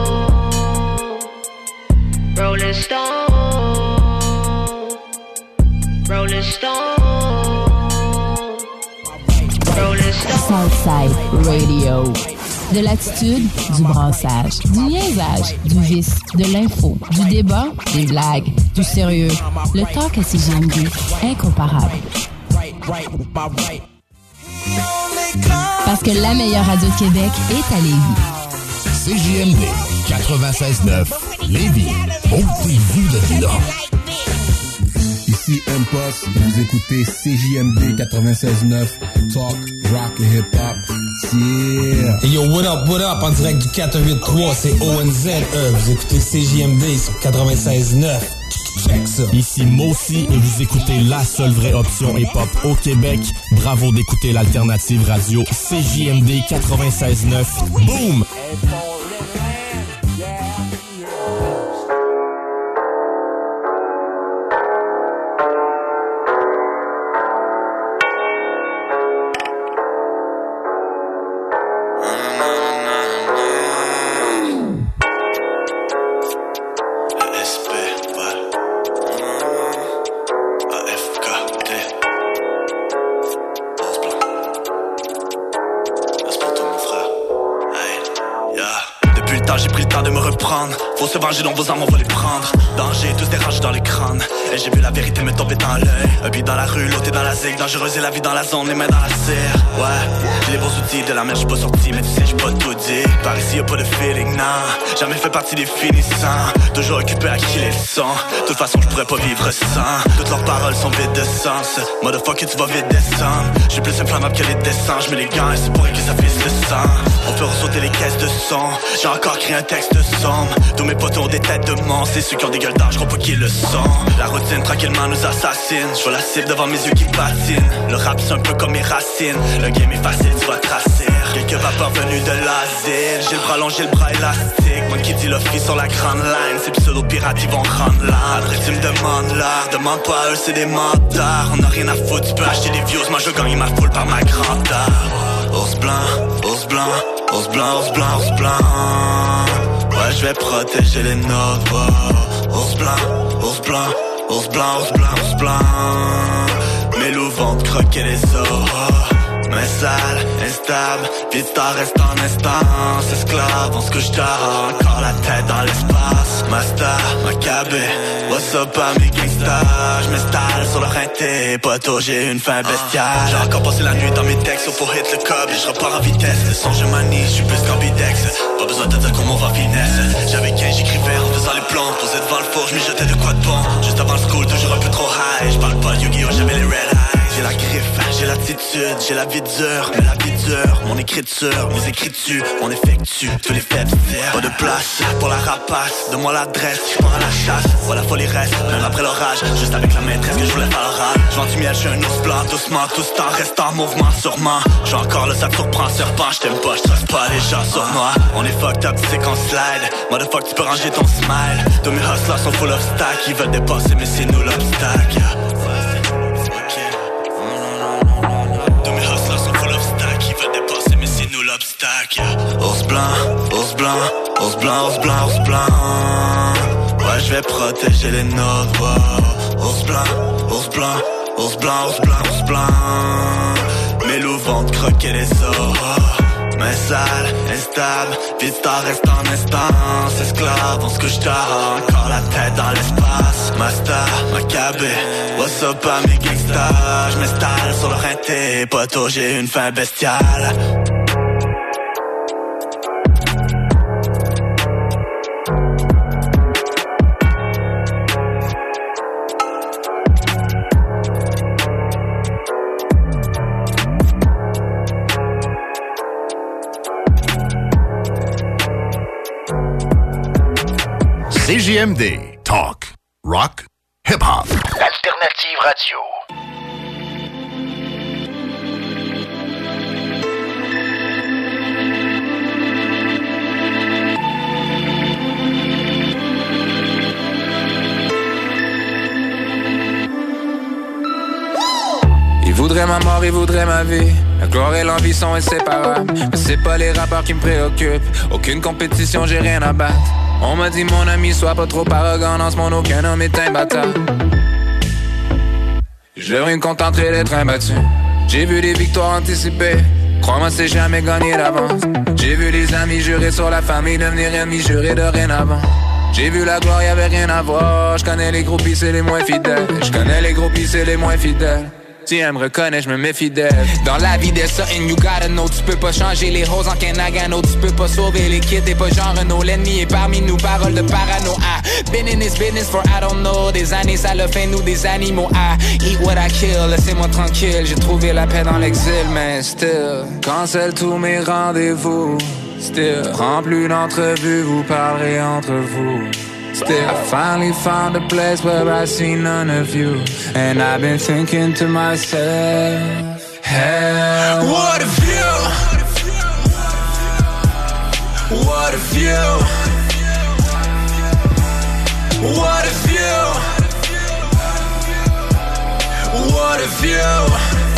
Rolling Stone, Rolling Stone, Rolling Stone. Southside Radio. De l'attitude, du brassage, du niaisage, du vice, de l'info, du débat, des blagues, du sérieux. Le talk à C J M D, incomparable. Parce que la meilleure radio de Québec est à Lévis. C J M D quatre-vingt-seize neuf, Lévis. Ôtez-vous de là. Ici M-Post, vous écoutez C J M D quatre-vingt-seize neuf, Talk, Rock et Hip-Hop. Yeah. Et yo, what up, what up, en direct du quatre huit trois, c'est O N Z E. Vous écoutez C J M D sur quatre-vingt-seize neuf. Check ça. Ici Mossy et vous écoutez la seule vraie option hip-hop au Québec. Bravo d'écouter l'alternative radio C J M D quatre-vingt-seize neuf. Boom! Faut se venger, donc vos armes on va les prendre. Danger, tous des rages dans les crânes. Et j'ai vu la vérité me tomber dans l'œil. Un beat dans la rue, l'autre est dans la zig. Dangereuse et la vie dans la zone, les mains dans la cire. Ouais, j'ai les bons outils de la merde, j'suis pas sorti. Mais tu sais, j'suis pas tout dit. Par ici y'a pas de feeling, non. Jamais fait partie des finissants. Toujours occupé à killer le sang. De toute façon, j'pourrais pas vivre sans. Toutes leurs paroles sont vides de sens. Motherfucker, tu vas vite descendre. J'suis plus inflammable que les dessins. J'mets les gants et c'est pour que ça flisse le sang. On peut ressauter les caisses de son. J'ai encore créé un texte sombre. Tous mes potos ont des têtes de monstres. C'est ceux qui ont des gueules d'âge, j'crois pas qu'ils le sont. La routine tranquillement nous assassine. J'vois la cible devant mes yeux qui patinent. Le rap c'est un peu comme mes racines. Le game est facile, tu vas tracer. Quelques vapeurs venues de l'asile. J'ai le bras long, j'ai le bras élastique. Moi qui dis le free sur la grande line. Ces pseudo-pirates ils vont rendre là. Après tu me demandes l'art. Demande pas à eux, c'est des mentards. On a rien à foutre, tu peux acheter des views. Moi je gagne ma foule par ma grandeur. Ours blanc, ours blanc, ours blanc, ours blanc, ours blanc. Ouais, je vais protéger les nôtres. Oh. Ours blanc, ours blanc, ours blanc, ours blanc, ours blanc. Mes loups vont te croquer les os. Oh. Main sale, instable, vita reste en instance. Esclave, on se couche tard, encore la tête dans l'espace. Master, Maccabé, what's up à mes gangsters. J'm'installe sur le rinté, poteau, j'ai une fin bestiale. J'ai encore passé la nuit dans mes textes, faut hit le cob et je repars en vitesse. Le son je manie, j'suis plus qu'ambidex. Pas besoin de dire comment on va finesse. J'avais quinze, j'écrivais en faisant les plans. Posé devant le four, j'm'y jetais de quoi de bon. Juste avant le school, toujours un peu trop high. J'parle pas de Yu-Gi-Oh, j'avais les red eyes. J'ai la griffe, j'ai l'attitude, j'ai la vie dure, mais la vie dure. Mon écriture, mes écritures, on effectue tous les faits de pas de place pour la rapace, donne-moi l'adresse, je pars à la chasse. Voilà, faut les restes, même après l'orage. Juste avec la maîtresse que je voulais faire l'oral. J'vends du miel, j'suis un ours blanc, doucement, tout ce temps reste en mouvement, sûrement. J'suis encore là, ça te surprend, serpent, j't'aime pas, j'trace pas les gens sur moi. On est fucked up, tu sais qu'on slide. Motherfuck, tu peux ranger ton smile. Tous mes hustlers sont full of stack, ils veulent dépasser, mais c'est nous l'obstacle. Ours blanc, ours blanc, ours blanc, ours blanc, ours blanc. Ouais, je vais protéger les nôtres. Oh. Ours blanc, ours blanc, ours blanc, ours blanc, ours blanc. Mes loups vont te croquer les os. Oh. Main sale, instable, vita reste en instance. Esclave, on se couche tard, encore la tête dans l'espace. Master, Maccabé, what's up à mes gangsters. J'm'installe sur le rinté, poteau, j'ai une fin bestiale. C J M D. Talk. Rock. Hip-hop. Alternative radio. Il voudrait ma mort, il voudrait ma vie. La gloire et l'envie sont inséparables. Mais c'est pas les rappeurs qui me préoccupent. Aucune compétition, j'ai rien à battre. On m'a dit mon ami, sois pas trop arrogant. Dans ce monde, aucun homme est imbattable. Je devrais me contenter d'être imbattu. J'ai vu des victoires anticipées. Crois-moi, c'est jamais gagné d'avance. J'ai vu les amis jurer sur la famille, devenir ennemis, jurer dorénavant. J'ai vu la gloire, y'avait rien à voir. Je connais les groupies, c'est les moins fidèles. Je connais les groupies, c'est les moins fidèles. Si elle me reconnaît, je me méfie d'elle. Dans la vie there's something you gotta know. Tu peux pas changer les roses en Kenagano. Tu peux pas sauver les kids, t'es pas genre Renault. L'ennemi est parmi nous, parole de parano. Ah, been in this business for I don't know. Des années, ça le fait nous des animaux. Ah, eat what I kill, laissez-moi tranquille. J'ai trouvé la paix dans l'exil, mais still cancel tous mes rendez-vous. Still, prends plus d'entrevues, vous parlerez entre vous. Still, I finally found a place where I see none of you. And I've been thinking to myself, hell, what a view. What a view. What a view. What a view.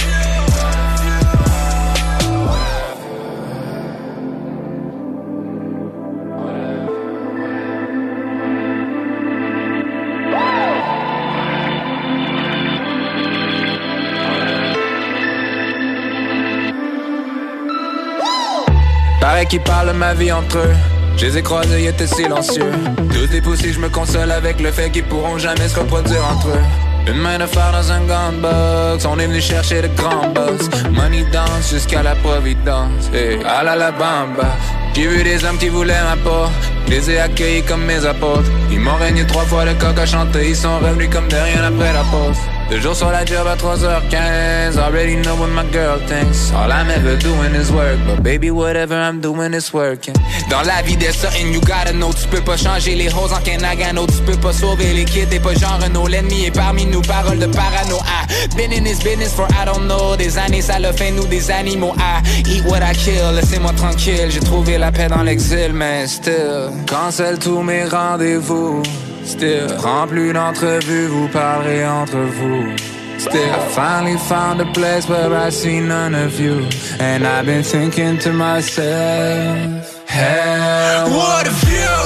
Paraît qu'ils parlent de ma vie entre eux. Je les ai croisés, ils étaient silencieux. Tous les poussés, je me console avec le fait qu'ils pourront jamais se reproduire entre eux. Une main de fer dans un gunbox. On est venu chercher de grands boss. Money dance jusqu'à la Providence. Hey, à la la bamba. J'ai vu des hommes qui voulaient ma peau. Je les ai accueillis comme mes apôtres. Ils m'ont régné trois fois le coq à chanter. Ils sont revenus comme de rien après la pause. Deux jours sur la job à trois heures quinze. Already know what my girl thinks. All I'm ever doing is work. But baby, whatever I'm doing is working. Dans la vie there's something you gotta know. Tu peux pas changer les roses en Kenagano. Tu peux pas sauver les kids, t'es pas genre Renault. L'ennemi est parmi nous, parole de parano. Ah, been in this business for I don't know. Des années, ça le fait nous des animaux. Ah, eat what I kill, laissez-moi tranquille. J'ai trouvé la paix dans l'exil, mais still cancel tous mes rendez-vous. Still, prends plus d'entrevues, vous parlerez entre vous. Still, I finally found a place where I see none of you. And I've been thinking to myself, hell, what a view.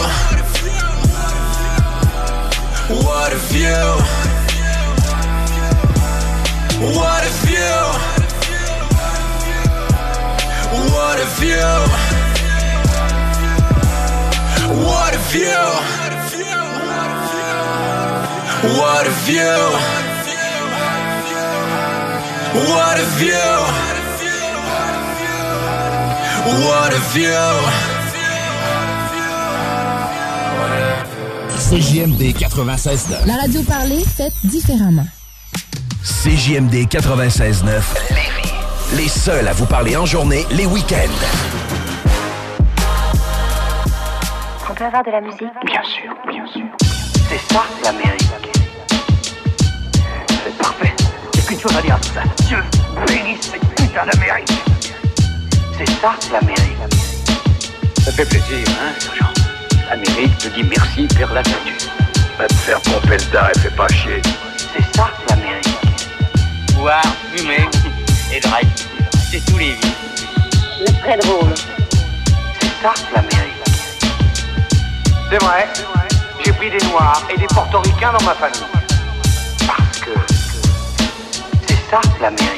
What a view. What a view. What a view. What a view. What a view. What a view. What a view. C J M D quatre-vingt-seize neuf. La radio parlée, faite différemment. C J M D quatre-vingt-seize neuf. Lévis. Les seuls à vous parler en journée, les week-ends. On peut avoir de la musique? Bien sûr, bien sûr. C'est ça, l'Amérique. C'est parfait. Il n'y a qu'une chose à dire à tout ça. Dieu bénisse cette putain d'Amérique. C'est ça, l'Amérique. Ça fait plaisir, hein, sergent. L'Amérique te dit merci, père la statue. Va te faire pomper le tas et fais pas chier. C'est ça, l'Amérique. Boire, fumer et drive. C'est tous les vies. C'est très drôle. C'est ça, l'Amérique. C'est vrai. J'ai pris des Noirs et des Portoricains dans ma famille. Parce que c'est ça, l'Amérique.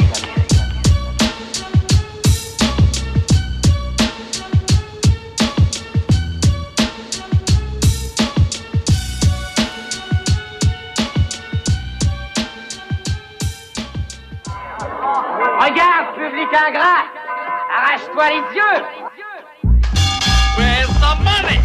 Regarde, public ingrat! Arrache-toi les yeux! Where's the money?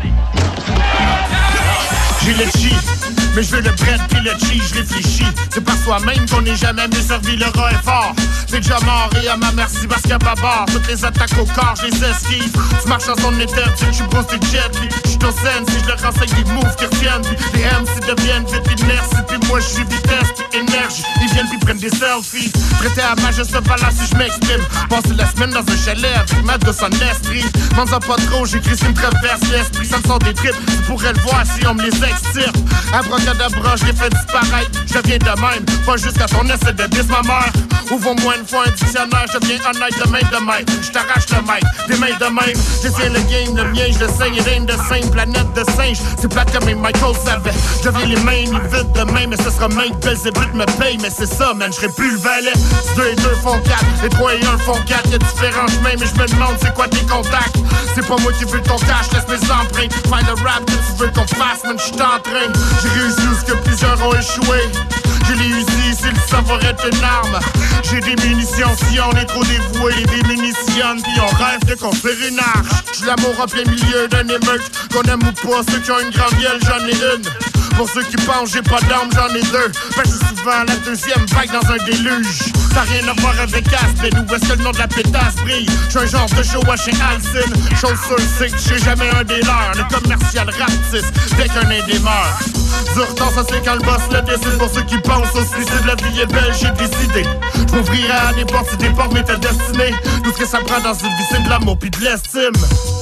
J'ai le cheat, mais je veux le bread puis le cheese, je réfléchis. C'est par soi-même qu'on n'est jamais mieux servi, le rat est fort. C'est déjà mort et à ma merci parce qu'il y a pas bord. Toutes les attaques au corps, je les esquive. Tu marches en zone interdite, je suis boosté jet. J'suis au scène si je leur renseigne des moves qui reviennent. Les M C deviennent vite inertie. Puis moi je suis vitesse puis énergie. Ils viennent puis prennent des selfies. Prêté à ma juste valeur si je m'exprime. Passer la semaine dans un chalet avec ma douce en estrie. M'en pas trop, j'écris si me traverse l'esprit. Ça me sort des tripes, tu pourrais le voir si on me les extirpe. Abracadabra, je les fais disparaître. Je deviens de même, pas jusqu'à ton essai de dis ma mère. Ouvre-moi une fois un dictionnaire, je deviens honnête de main de maître. Je t'arrache le maître, des mains de même. J'essaie le game, le mien, je le sais, il règne de singe, planète de singe. C'est plate comme Michael savait. Je deviens les mains, ils vite demain, mais ce sera main que Belzébuth me paye. Mais c'est ça, man, je serai plus le valet. deux et deux font quatre, et trois et un font quatre. Y'a différents chemins, mais je me demande c'est quoi tes contacts. C'est pas moi qui veux ton cash, laisse mes empreintes. Faire le rap que tu veux qu'on fasse, man, j'suis en train. J'ai réussi où ce que plusieurs ont échoué. Je l'ai usé, c'est le savoir être une arme. J'ai des munitions, si on est trop dévoué, des munitions, puis on rêve de construire une arche. J'suis l'amour en plein milieu d'un émeute, qu'on aime ou pas, ceux qui ont une grande gueule, j'en ai une. Pour ceux qui pensent j'ai pas d'armes, j'en ai deux. Ben j'suis souvent la deuxième vague dans un déluge. Ça rien à voir avec Aspen, où est-ce que le nom de la pétasse brille? J'suis un genre de show à chez Alcin. Chose sûre c'est que j'sais jamais un des leurs. Le commercial rapetisse dès qu'un indé meurt. Dur temps ça c'est quand le boss le décide. Pour ceux qui pensent au suicide, la vie est belle, j'ai décidé. J'm'ouvrirai à des portes si des portes m'étaient destinées. Tout ce que ça prend dans une vie c'est de l'amour pis de l'estime.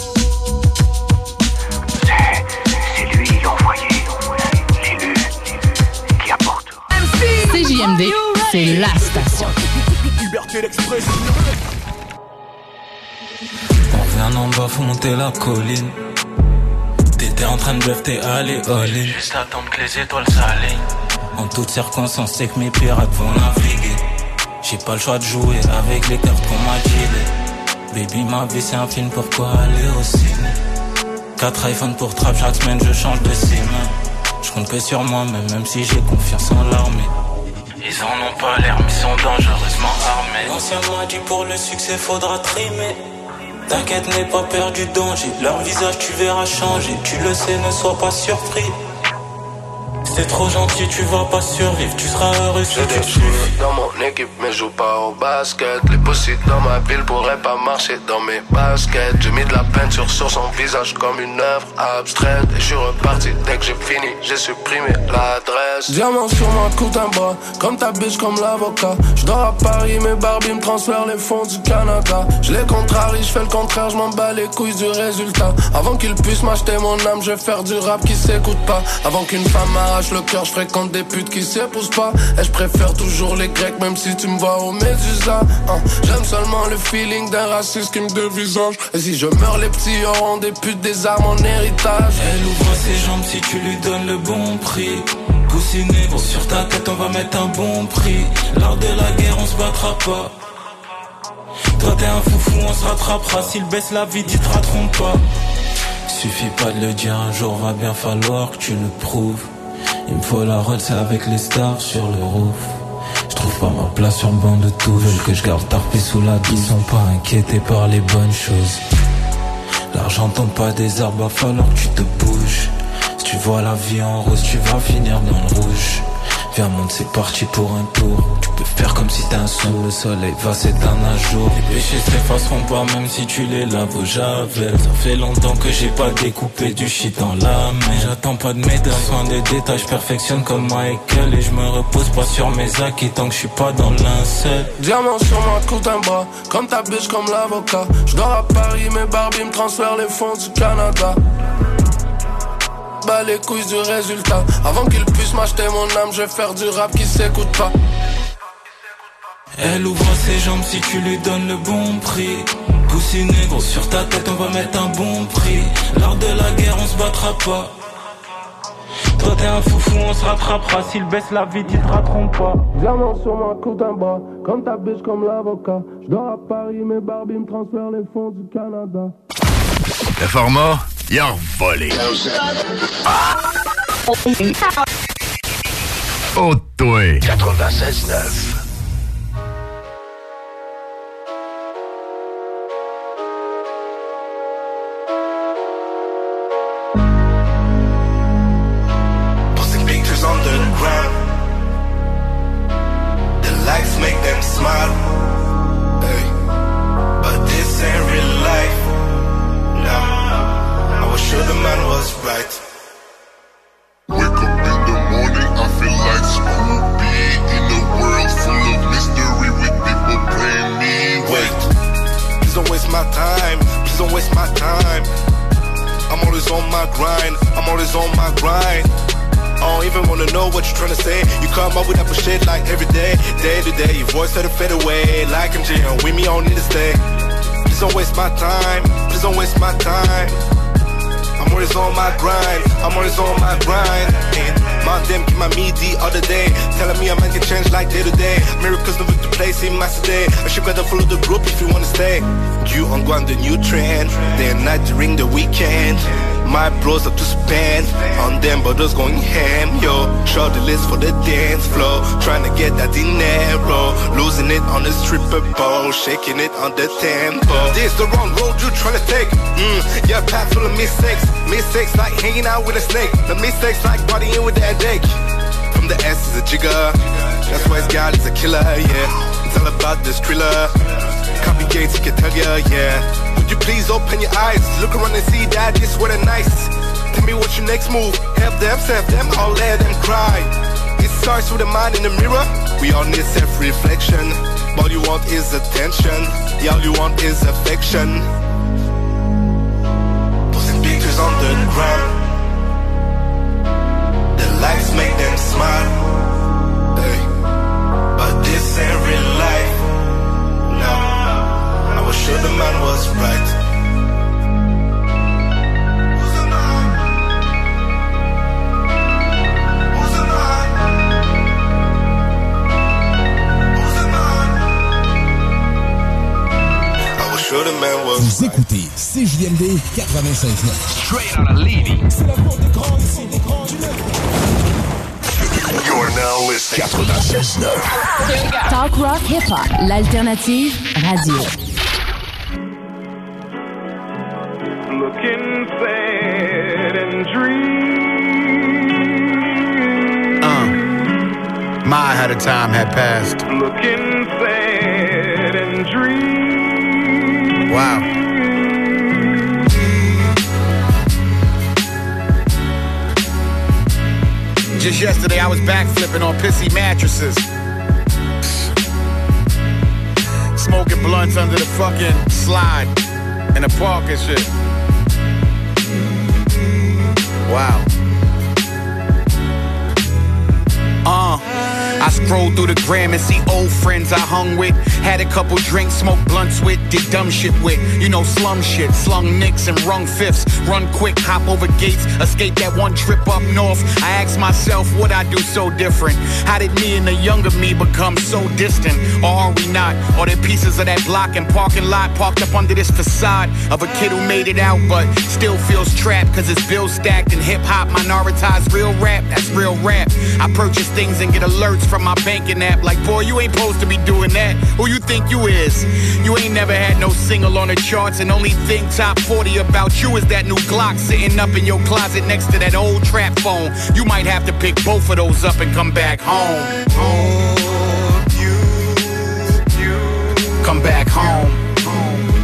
C'est lui l'envoyé. C J M D, c'est la station. On vient en bas, faut monter la colline. T'étais en train de bluff, t'es allé all-in. Juste attendre que les étoiles s'alignent. En toutes circonstances, c'est que mes pirates vont naviguer. J'ai pas le choix de jouer avec les cartes qu'on m'a dealées. Baby, ma vie c'est un film, pourquoi aller au ciné? Quatre iPhones pour trap, chaque semaine je change de sim. Je compte que sur moi-même, même si j'ai confiance en l'armée. Ils en ont pas l'air, mais sont dangereusement armés. L'ancien m'a dit pour le succès faudra trimer. T'inquiète, n'aie pas peur du danger. Leur visage tu verras changer. Tu le sais, ne sois pas surpris. C'est trop gentil, tu vas pas survivre. Tu seras heureux si tu te suis. Dans mon équipe, mais joue pas au basket. Les possibles dans ma ville pourraient pas marcher dans mes baskets. J'ai mis de la peinture sur son visage comme une œuvre abstraite. Et je suis reparti dès que j'ai fini, j'ai supprimé l'adresse. Diamant sur ma coupe d'un bras, comme ta biche, comme l'avocat. Je dors à Paris, mes Barbie me transfèrent les fonds du Canada. Je les contrarie, je fais le contraire, je m'en bats les couilles du résultat. Avant qu'ils puissent m'acheter mon âme, je vais faire du rap qui s'écoute pas. Avant qu'une femme m'arrache le cœur, je fréquente des putes qui s'épousent pas. Et je préfère toujours les Grecs, même si tu me vois au Médusa. hein. J'aime seulement le feeling d'un raciste qui me dévisage. Et si je meurs, les petits auront des putes, des armes en héritage. Elle ouvre ses jambes si tu lui donnes le bon prix. Coussiné, bon sur ta tête on va mettre un bon prix. Lors de la guerre on se battra pas. Toi t'es un foufou, on se rattrapera. S'il baisse la vie, ils te rateront pas. Suffit pas de le dire, un jour va bien falloir que tu le prouves. Il me faut la Rolls avec les stars sur le roof. Je trouve pas ma place sur le banc de tout. Veulent que je garde tarpé sous la douce. Ils sont pas inquiétés par les bonnes choses. L'argent tombe pas des arbres, va falloir que tu te bouges. Si tu vois la vie en rose, tu vas finir dans le rouge. Viens monte, c'est parti pour un tour. Tu peux faire comme si t'es un sou. Le soleil va s'éteindre un jour. Les péchés s'effaceront pas même si tu les laves au javel. Ça fait longtemps que j'ai pas découpé du shit dans la main. J'attends pas de médailles, soin des détails. Je perfectionne comme Michael. Et je me repose pas sur mes acquis tant que je suis pas dans l'incel. Diamant sur ma coupe d'un bras, comme ta biche, comme l'avocat. Je dors à Paris, mes Barbie me transfèrent les fonds du Canada. Bas les couilles du résultat. Avant qu'ils puissent m'acheter mon âme, je vais faire du rap qui s'écoute pas. Elle ouvre ses jambes si tu lui donnes le bon prix. Coussiné, gros sur ta tête on va mettre un bon prix. Lors de la guerre on se battra pas. Toi t'es un foufou, on se rattrapera. S'ils baissent la vie, ils te rateront pas. Diamant sur ma coupe d'un bras, comme ta biche, comme l'avocat. Je dors à Paris, mes Barbie me transfèrent les fonds du Canada. Le format, il a volé. Oh, toi. quatre-vingt-seize neuf. Posting pictures on the ground. The likes make them smile. Hey. But this ain't real life. I was sure the man was right. Wake up in the morning, I feel like Scooby. In a world full of mystery with people playing me. Wait, please don't waste my time. Please don't waste my time. I'm always on my grind. I'm always on my grind. I don't even wanna know what you're trying to say. You come up with that shit like every day, day to day. Your voice let it fade away. Like I'm jail, with me, I don't need to stay. Please don't waste my time. Please don't waste my time. I'm always on my grind. I'm always on my grind. And my them keep my me the other day, telling me I might get changed like day to day. Miracles never to place in my today. I should better follow the group if you wanna stay. You on go on the new trend. Day and night during the weekend. My bros up to spend on them, but those going ham, yo. Short the list for the dance floor, trying to get that dinero, losing it on the stripper pole, shaking it on the tempo. This the wrong road you trying to take. Mm, yeah, path full of mistakes, mistakes like hanging out with a snake, the mistakes like partying with that dick. From the S is a jigger, that's why his God is a killer, yeah. It's all about this thriller. Copy gates, he can tell ya, yeah. Would you please open your eyes, look around and see that this what a nice. Tell me what's your next move, help them, save them, I'll let them cry. It starts with a mind in the mirror, we all need self-reflection. All you want is attention, yeah, all you want is affection. Posting pictures on the ground, the lights make them smile, hey. But this ain't real life, no. I was sure the man was right. Who's the man? Who's the man? Who's the man? I was sure the man was Vous écoutez C J M D quatre-vingt-seize neuf. Straight out of Levy. You're now listening. quatre-vingt-seize neuf. Talk rock hip-hop, l'alternative radio. Looking sad and dream. Uh, my had a time had passed. Looking sad and dream. Wow. Just yesterday I was backflipping on pissy mattresses, smoking blunts under the fucking slide in the park and shit. Wow. Uh, I scroll through the gram and see old friends I hung with, had a couple drinks, smoked blunts with, did dumb shit with, you know, slum shit, slung nicks and rung fifths, run quick, hop over gates, escape that one trip up north. I ask myself, what I do so different? How did me and the younger me become so distant? Or are we not? Are there pieces of that block and parking lot parked up under this facade of a kid who made it out but still feels trapped cause his bills stacked and hip-hop minoritized real rap? That's real rap. I purchase things and get alerts from my banking app like, boy, you ain't supposed to be doing that. Who you think you is? You ain't never had no single on the charts, and only thing top forty about you is that new Glock sitting up in your closet next to that old trap phone. You might have to pick both of those up and come back home. Home, you, you. Come back home. Home,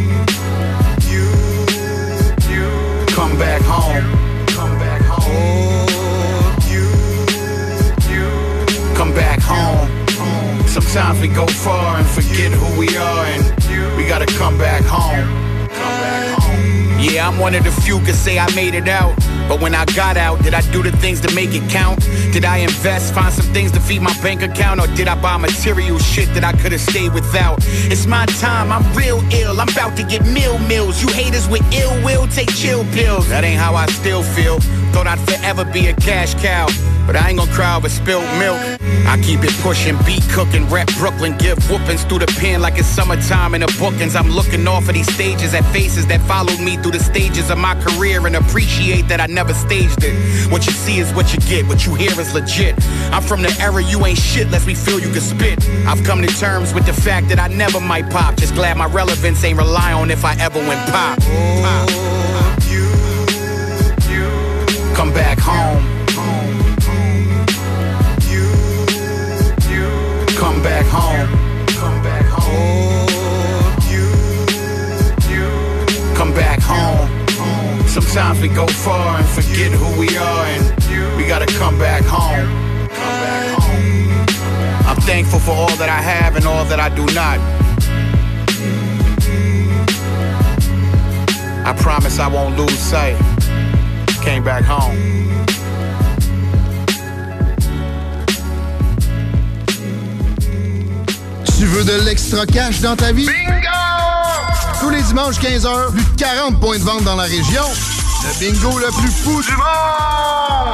you, you. Come back home. Come back home. You, you. Come back home. Sometimes we go far and forget who we are, and we gotta come back home. Come back home. Yeah, I'm one of the few can say I made it out. But when I got out, did I do the things to make it count? Did I invest, find some things to feed my bank account? Or did I buy material shit that I could've stayed without? It's my time, I'm real ill, I'm about to get meal meals. You haters with ill will, take chill pills. That ain't how I still feel. Thought I'd forever be a cash cow, but I ain't gonna cry over spilled milk. I keep it pushing, beat cooking, rep Brooklyn, give whoopings through the pen like it's summertime in the bookings. I'm looking off of these stages at faces that followed me through the stages of my career and appreciate that I never staged it. What you see is what you get, what you hear is legit. I'm from the era you ain't shit lest we feel you can spit. I've come to terms with the fact that I never might pop. Just glad my relevance ain't rely on if I ever went pop. Pop. You, you. Come back home. Come back home. Come back home. You, you. Come back home. Sometimes we go far and forget who we are, and we gotta come back home. Come back home. I'm thankful for all that I have and all that I do not. I promise I won't lose sight. Came back home. Tu veux de l'extra cash dans ta vie? Bingo! Tous les dimanches quinze heures, plus de quarante points de vente dans la région. Le bingo le plus fou du monde!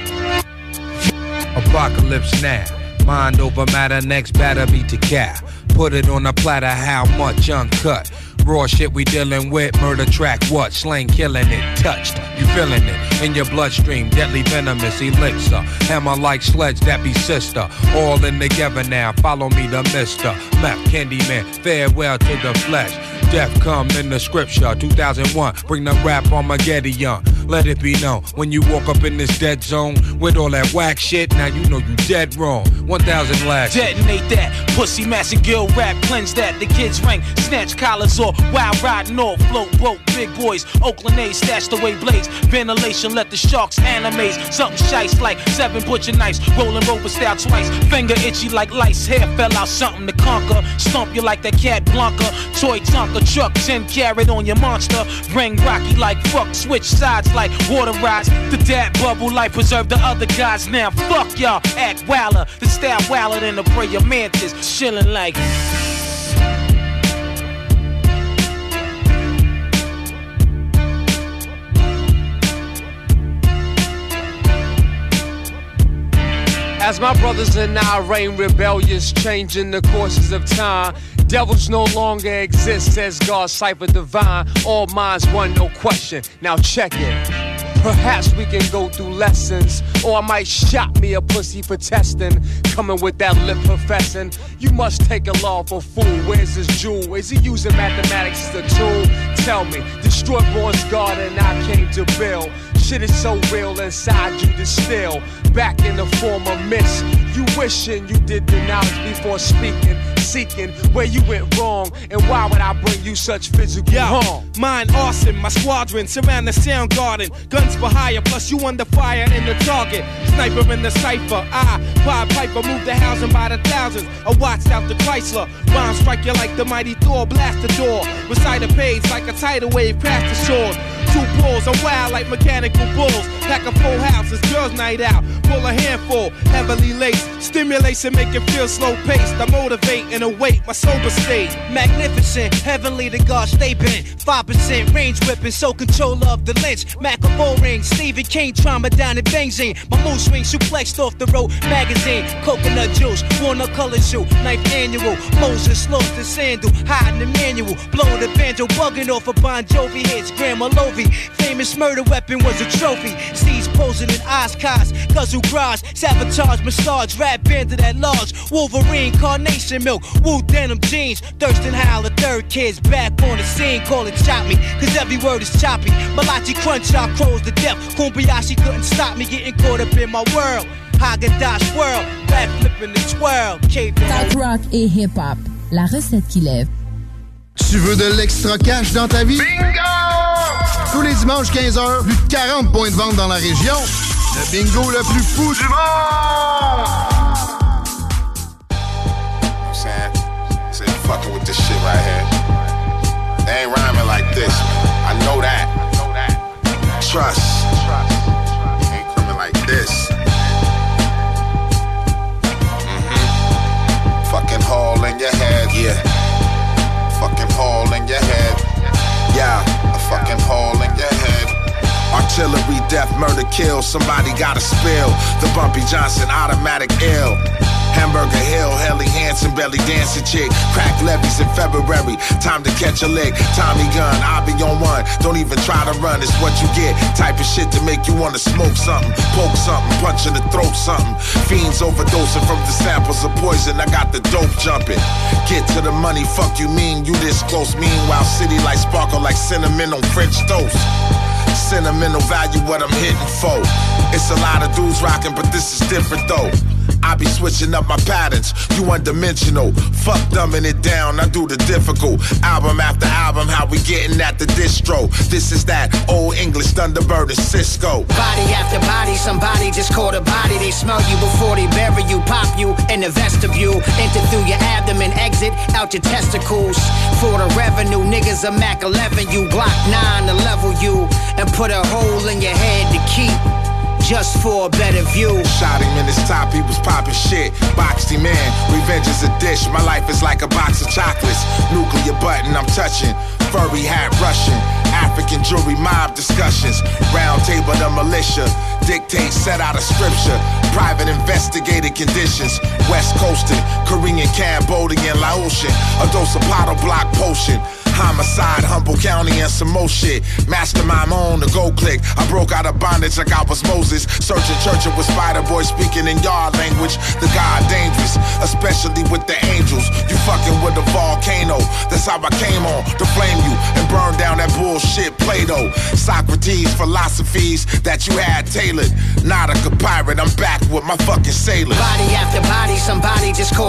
Apocalypse now. Mind over matter, next batter be to cap. Put it on a platter, how much uncut? Raw shit we dealing with, murder track what? Slang killing it, touched, you feeling it in your bloodstream, deadly venomous elixir. Hammer like sledge, that be sister. All in together now, follow me the mister. Map Candyman, farewell to the flesh. Death come in the scripture, two thousand one, bring the rap Armageddon. Let it be known, when you walk up in this dead zone, with all that whack shit, now you know you dead wrong. one thousand lash. Detonate that, pussy massive gill rap, cleanse that. The kids rank, snatch collars off, wild riding off, float boat, big boys, Oakland A's, stashed away blades. Ventilation, let the sharks animate. Something shice like seven butcher knives, rolling rover style twice. Finger itchy like lice, hair fell out, something to conquer. Stomp you like that cat Blanca, toy Tonka truck, ten carat on your monster. Bring Rocky like fuck, switch sides like water rides. The dad bubble life preserve the other guys. Now fuck y'all, act wilder. The style wilder than the prayer mantis, chilling like. As my brothers and I reign rebellious, changing the courses of time. Devils no longer exist as God's cipher divine. All minds one, no question. Now check it. Perhaps we can go through lessons, or I might shot me a pussy for testing. Coming with that lip professing, you must take a lawful fool. Where's his jewel? Is he using mathematics as a tool? Tell me, destroy Born's garden I came to build. Shit is so real inside you distill. Back in the form of mist. You wishing you did the knowledge before speaking. Seeking where you went wrong, and why would I bring you such physical Yo, harm? mine arson, my squadron surround the sound garden. Guns for hire, plus you under fire in the target. Sniper in the cipher, I, Pied Piper, move the housing by the thousands. I watched out the Chrysler, rhyme strike you like the mighty Thor, blast the door. Recite a page like a tidal wave, past the shore. Two bulls, I'm wild like mechanical bulls. Pack a full house, it's girls' night out. Pull a handful, heavily laced. Stimulation make it feel slow paced. I motivate and await my sober state. Magnificent, heavenly to God stay bent. five percent range whipping, so control of the lynch. Macabre ring, Stephen King trauma down in Beijing. My mood swing suplexed off the road. Magazine, coconut juice, walnut color shoe. Ninth annual, Moses lost the sandal. Hiding the manual, blow the banjo. Bugging off a Bon Jovi hits, Grandma Lovey. Famous murder weapon was a trophy. Steez posing in Oshkosh, Guzzle Garage, sabotage, massage, rap bandit at large. Wolverine, carnation milk, Wu denim jeans. Thurston Howell, the third kid's back on the scene. Call it chop me, cause every word is choppy. Malachi crunch out crows to death. Kumbayashi couldn't stop me getting caught up in my world. Haagen-Dazs world, back flipping the twirl. Talk rock et hip-hop, la recette qui lève. Tu veux de l'extra cash dans ta vie? Bingo! Tous les dimanches quinze heures, plus de quarante points de vente dans la région. Le bingo le plus fou du monde! I'm saying, so you fucking with this shit right here. They ain't rhyming like this, man. I know that. Trust. Ain't coming like this. Mm-hmm. Fucking hole in your head, yeah. Fucking hole in your head. Yeah, a fucking hole in your head. Artillery, death, murder, kill. Somebody gotta spill. The Bumpy Johnson automatic ill. Hamburger Hill, Helly Hansen, belly dancing chick. Crack levies in February. Time to catch a lick. Tommy gun, I'll be on one. Don't even try to run, it's what you get. Type of shit to make you wanna smoke something, poke something, punch in the throat something. Fiends overdosing from the samples of poison. I got the dope jumping. Get to the money, fuck you mean, you this close. Meanwhile, city lights sparkle like cinnamon on French toast. Sentimental value, what I'm hitting for. It's a lot of dudes rocking, but this is different though. I be switching up my patterns, you one-dimensional. Fuck dumbing it down, I do the difficult. Album after album, how we getting at the distro. This is that old English Thunderbird and Cisco. Body after body, somebody just caught a body. They smell you before they bury you, pop you in the vestibule. Enter through your abdomen, exit out your testicles. For the revenue, niggas a Mac eleven, you Glock nine to level you. And put a hole in your head to keep. Just for a better view. Shot him in his top, he was popping shit. Boxed him in, revenge is a dish. My life is like a box of chocolates. Nuclear button, I'm touching. furry hat Russian. African jury mob discussions. Round table the militia. Dictate set out of scripture. Private investigated conditions. West coasting, Korean, Cambodian, Laotian. A dose of bottle block potion. Homicide, Humboldt County, and some more shit. Mastermind my own, the go click. I broke out of bondage like I was Moses. Searching churches with Spider Boy speaking in yard language. The God dangerous, especially with the angels. You fucking with a volcano. That's how I came on to flame you and burn down that bullshit Plato. Socrates philosophies that you had tailored. Nautica pirate, I'm back with my fucking sailors. Body after body, somebody just called.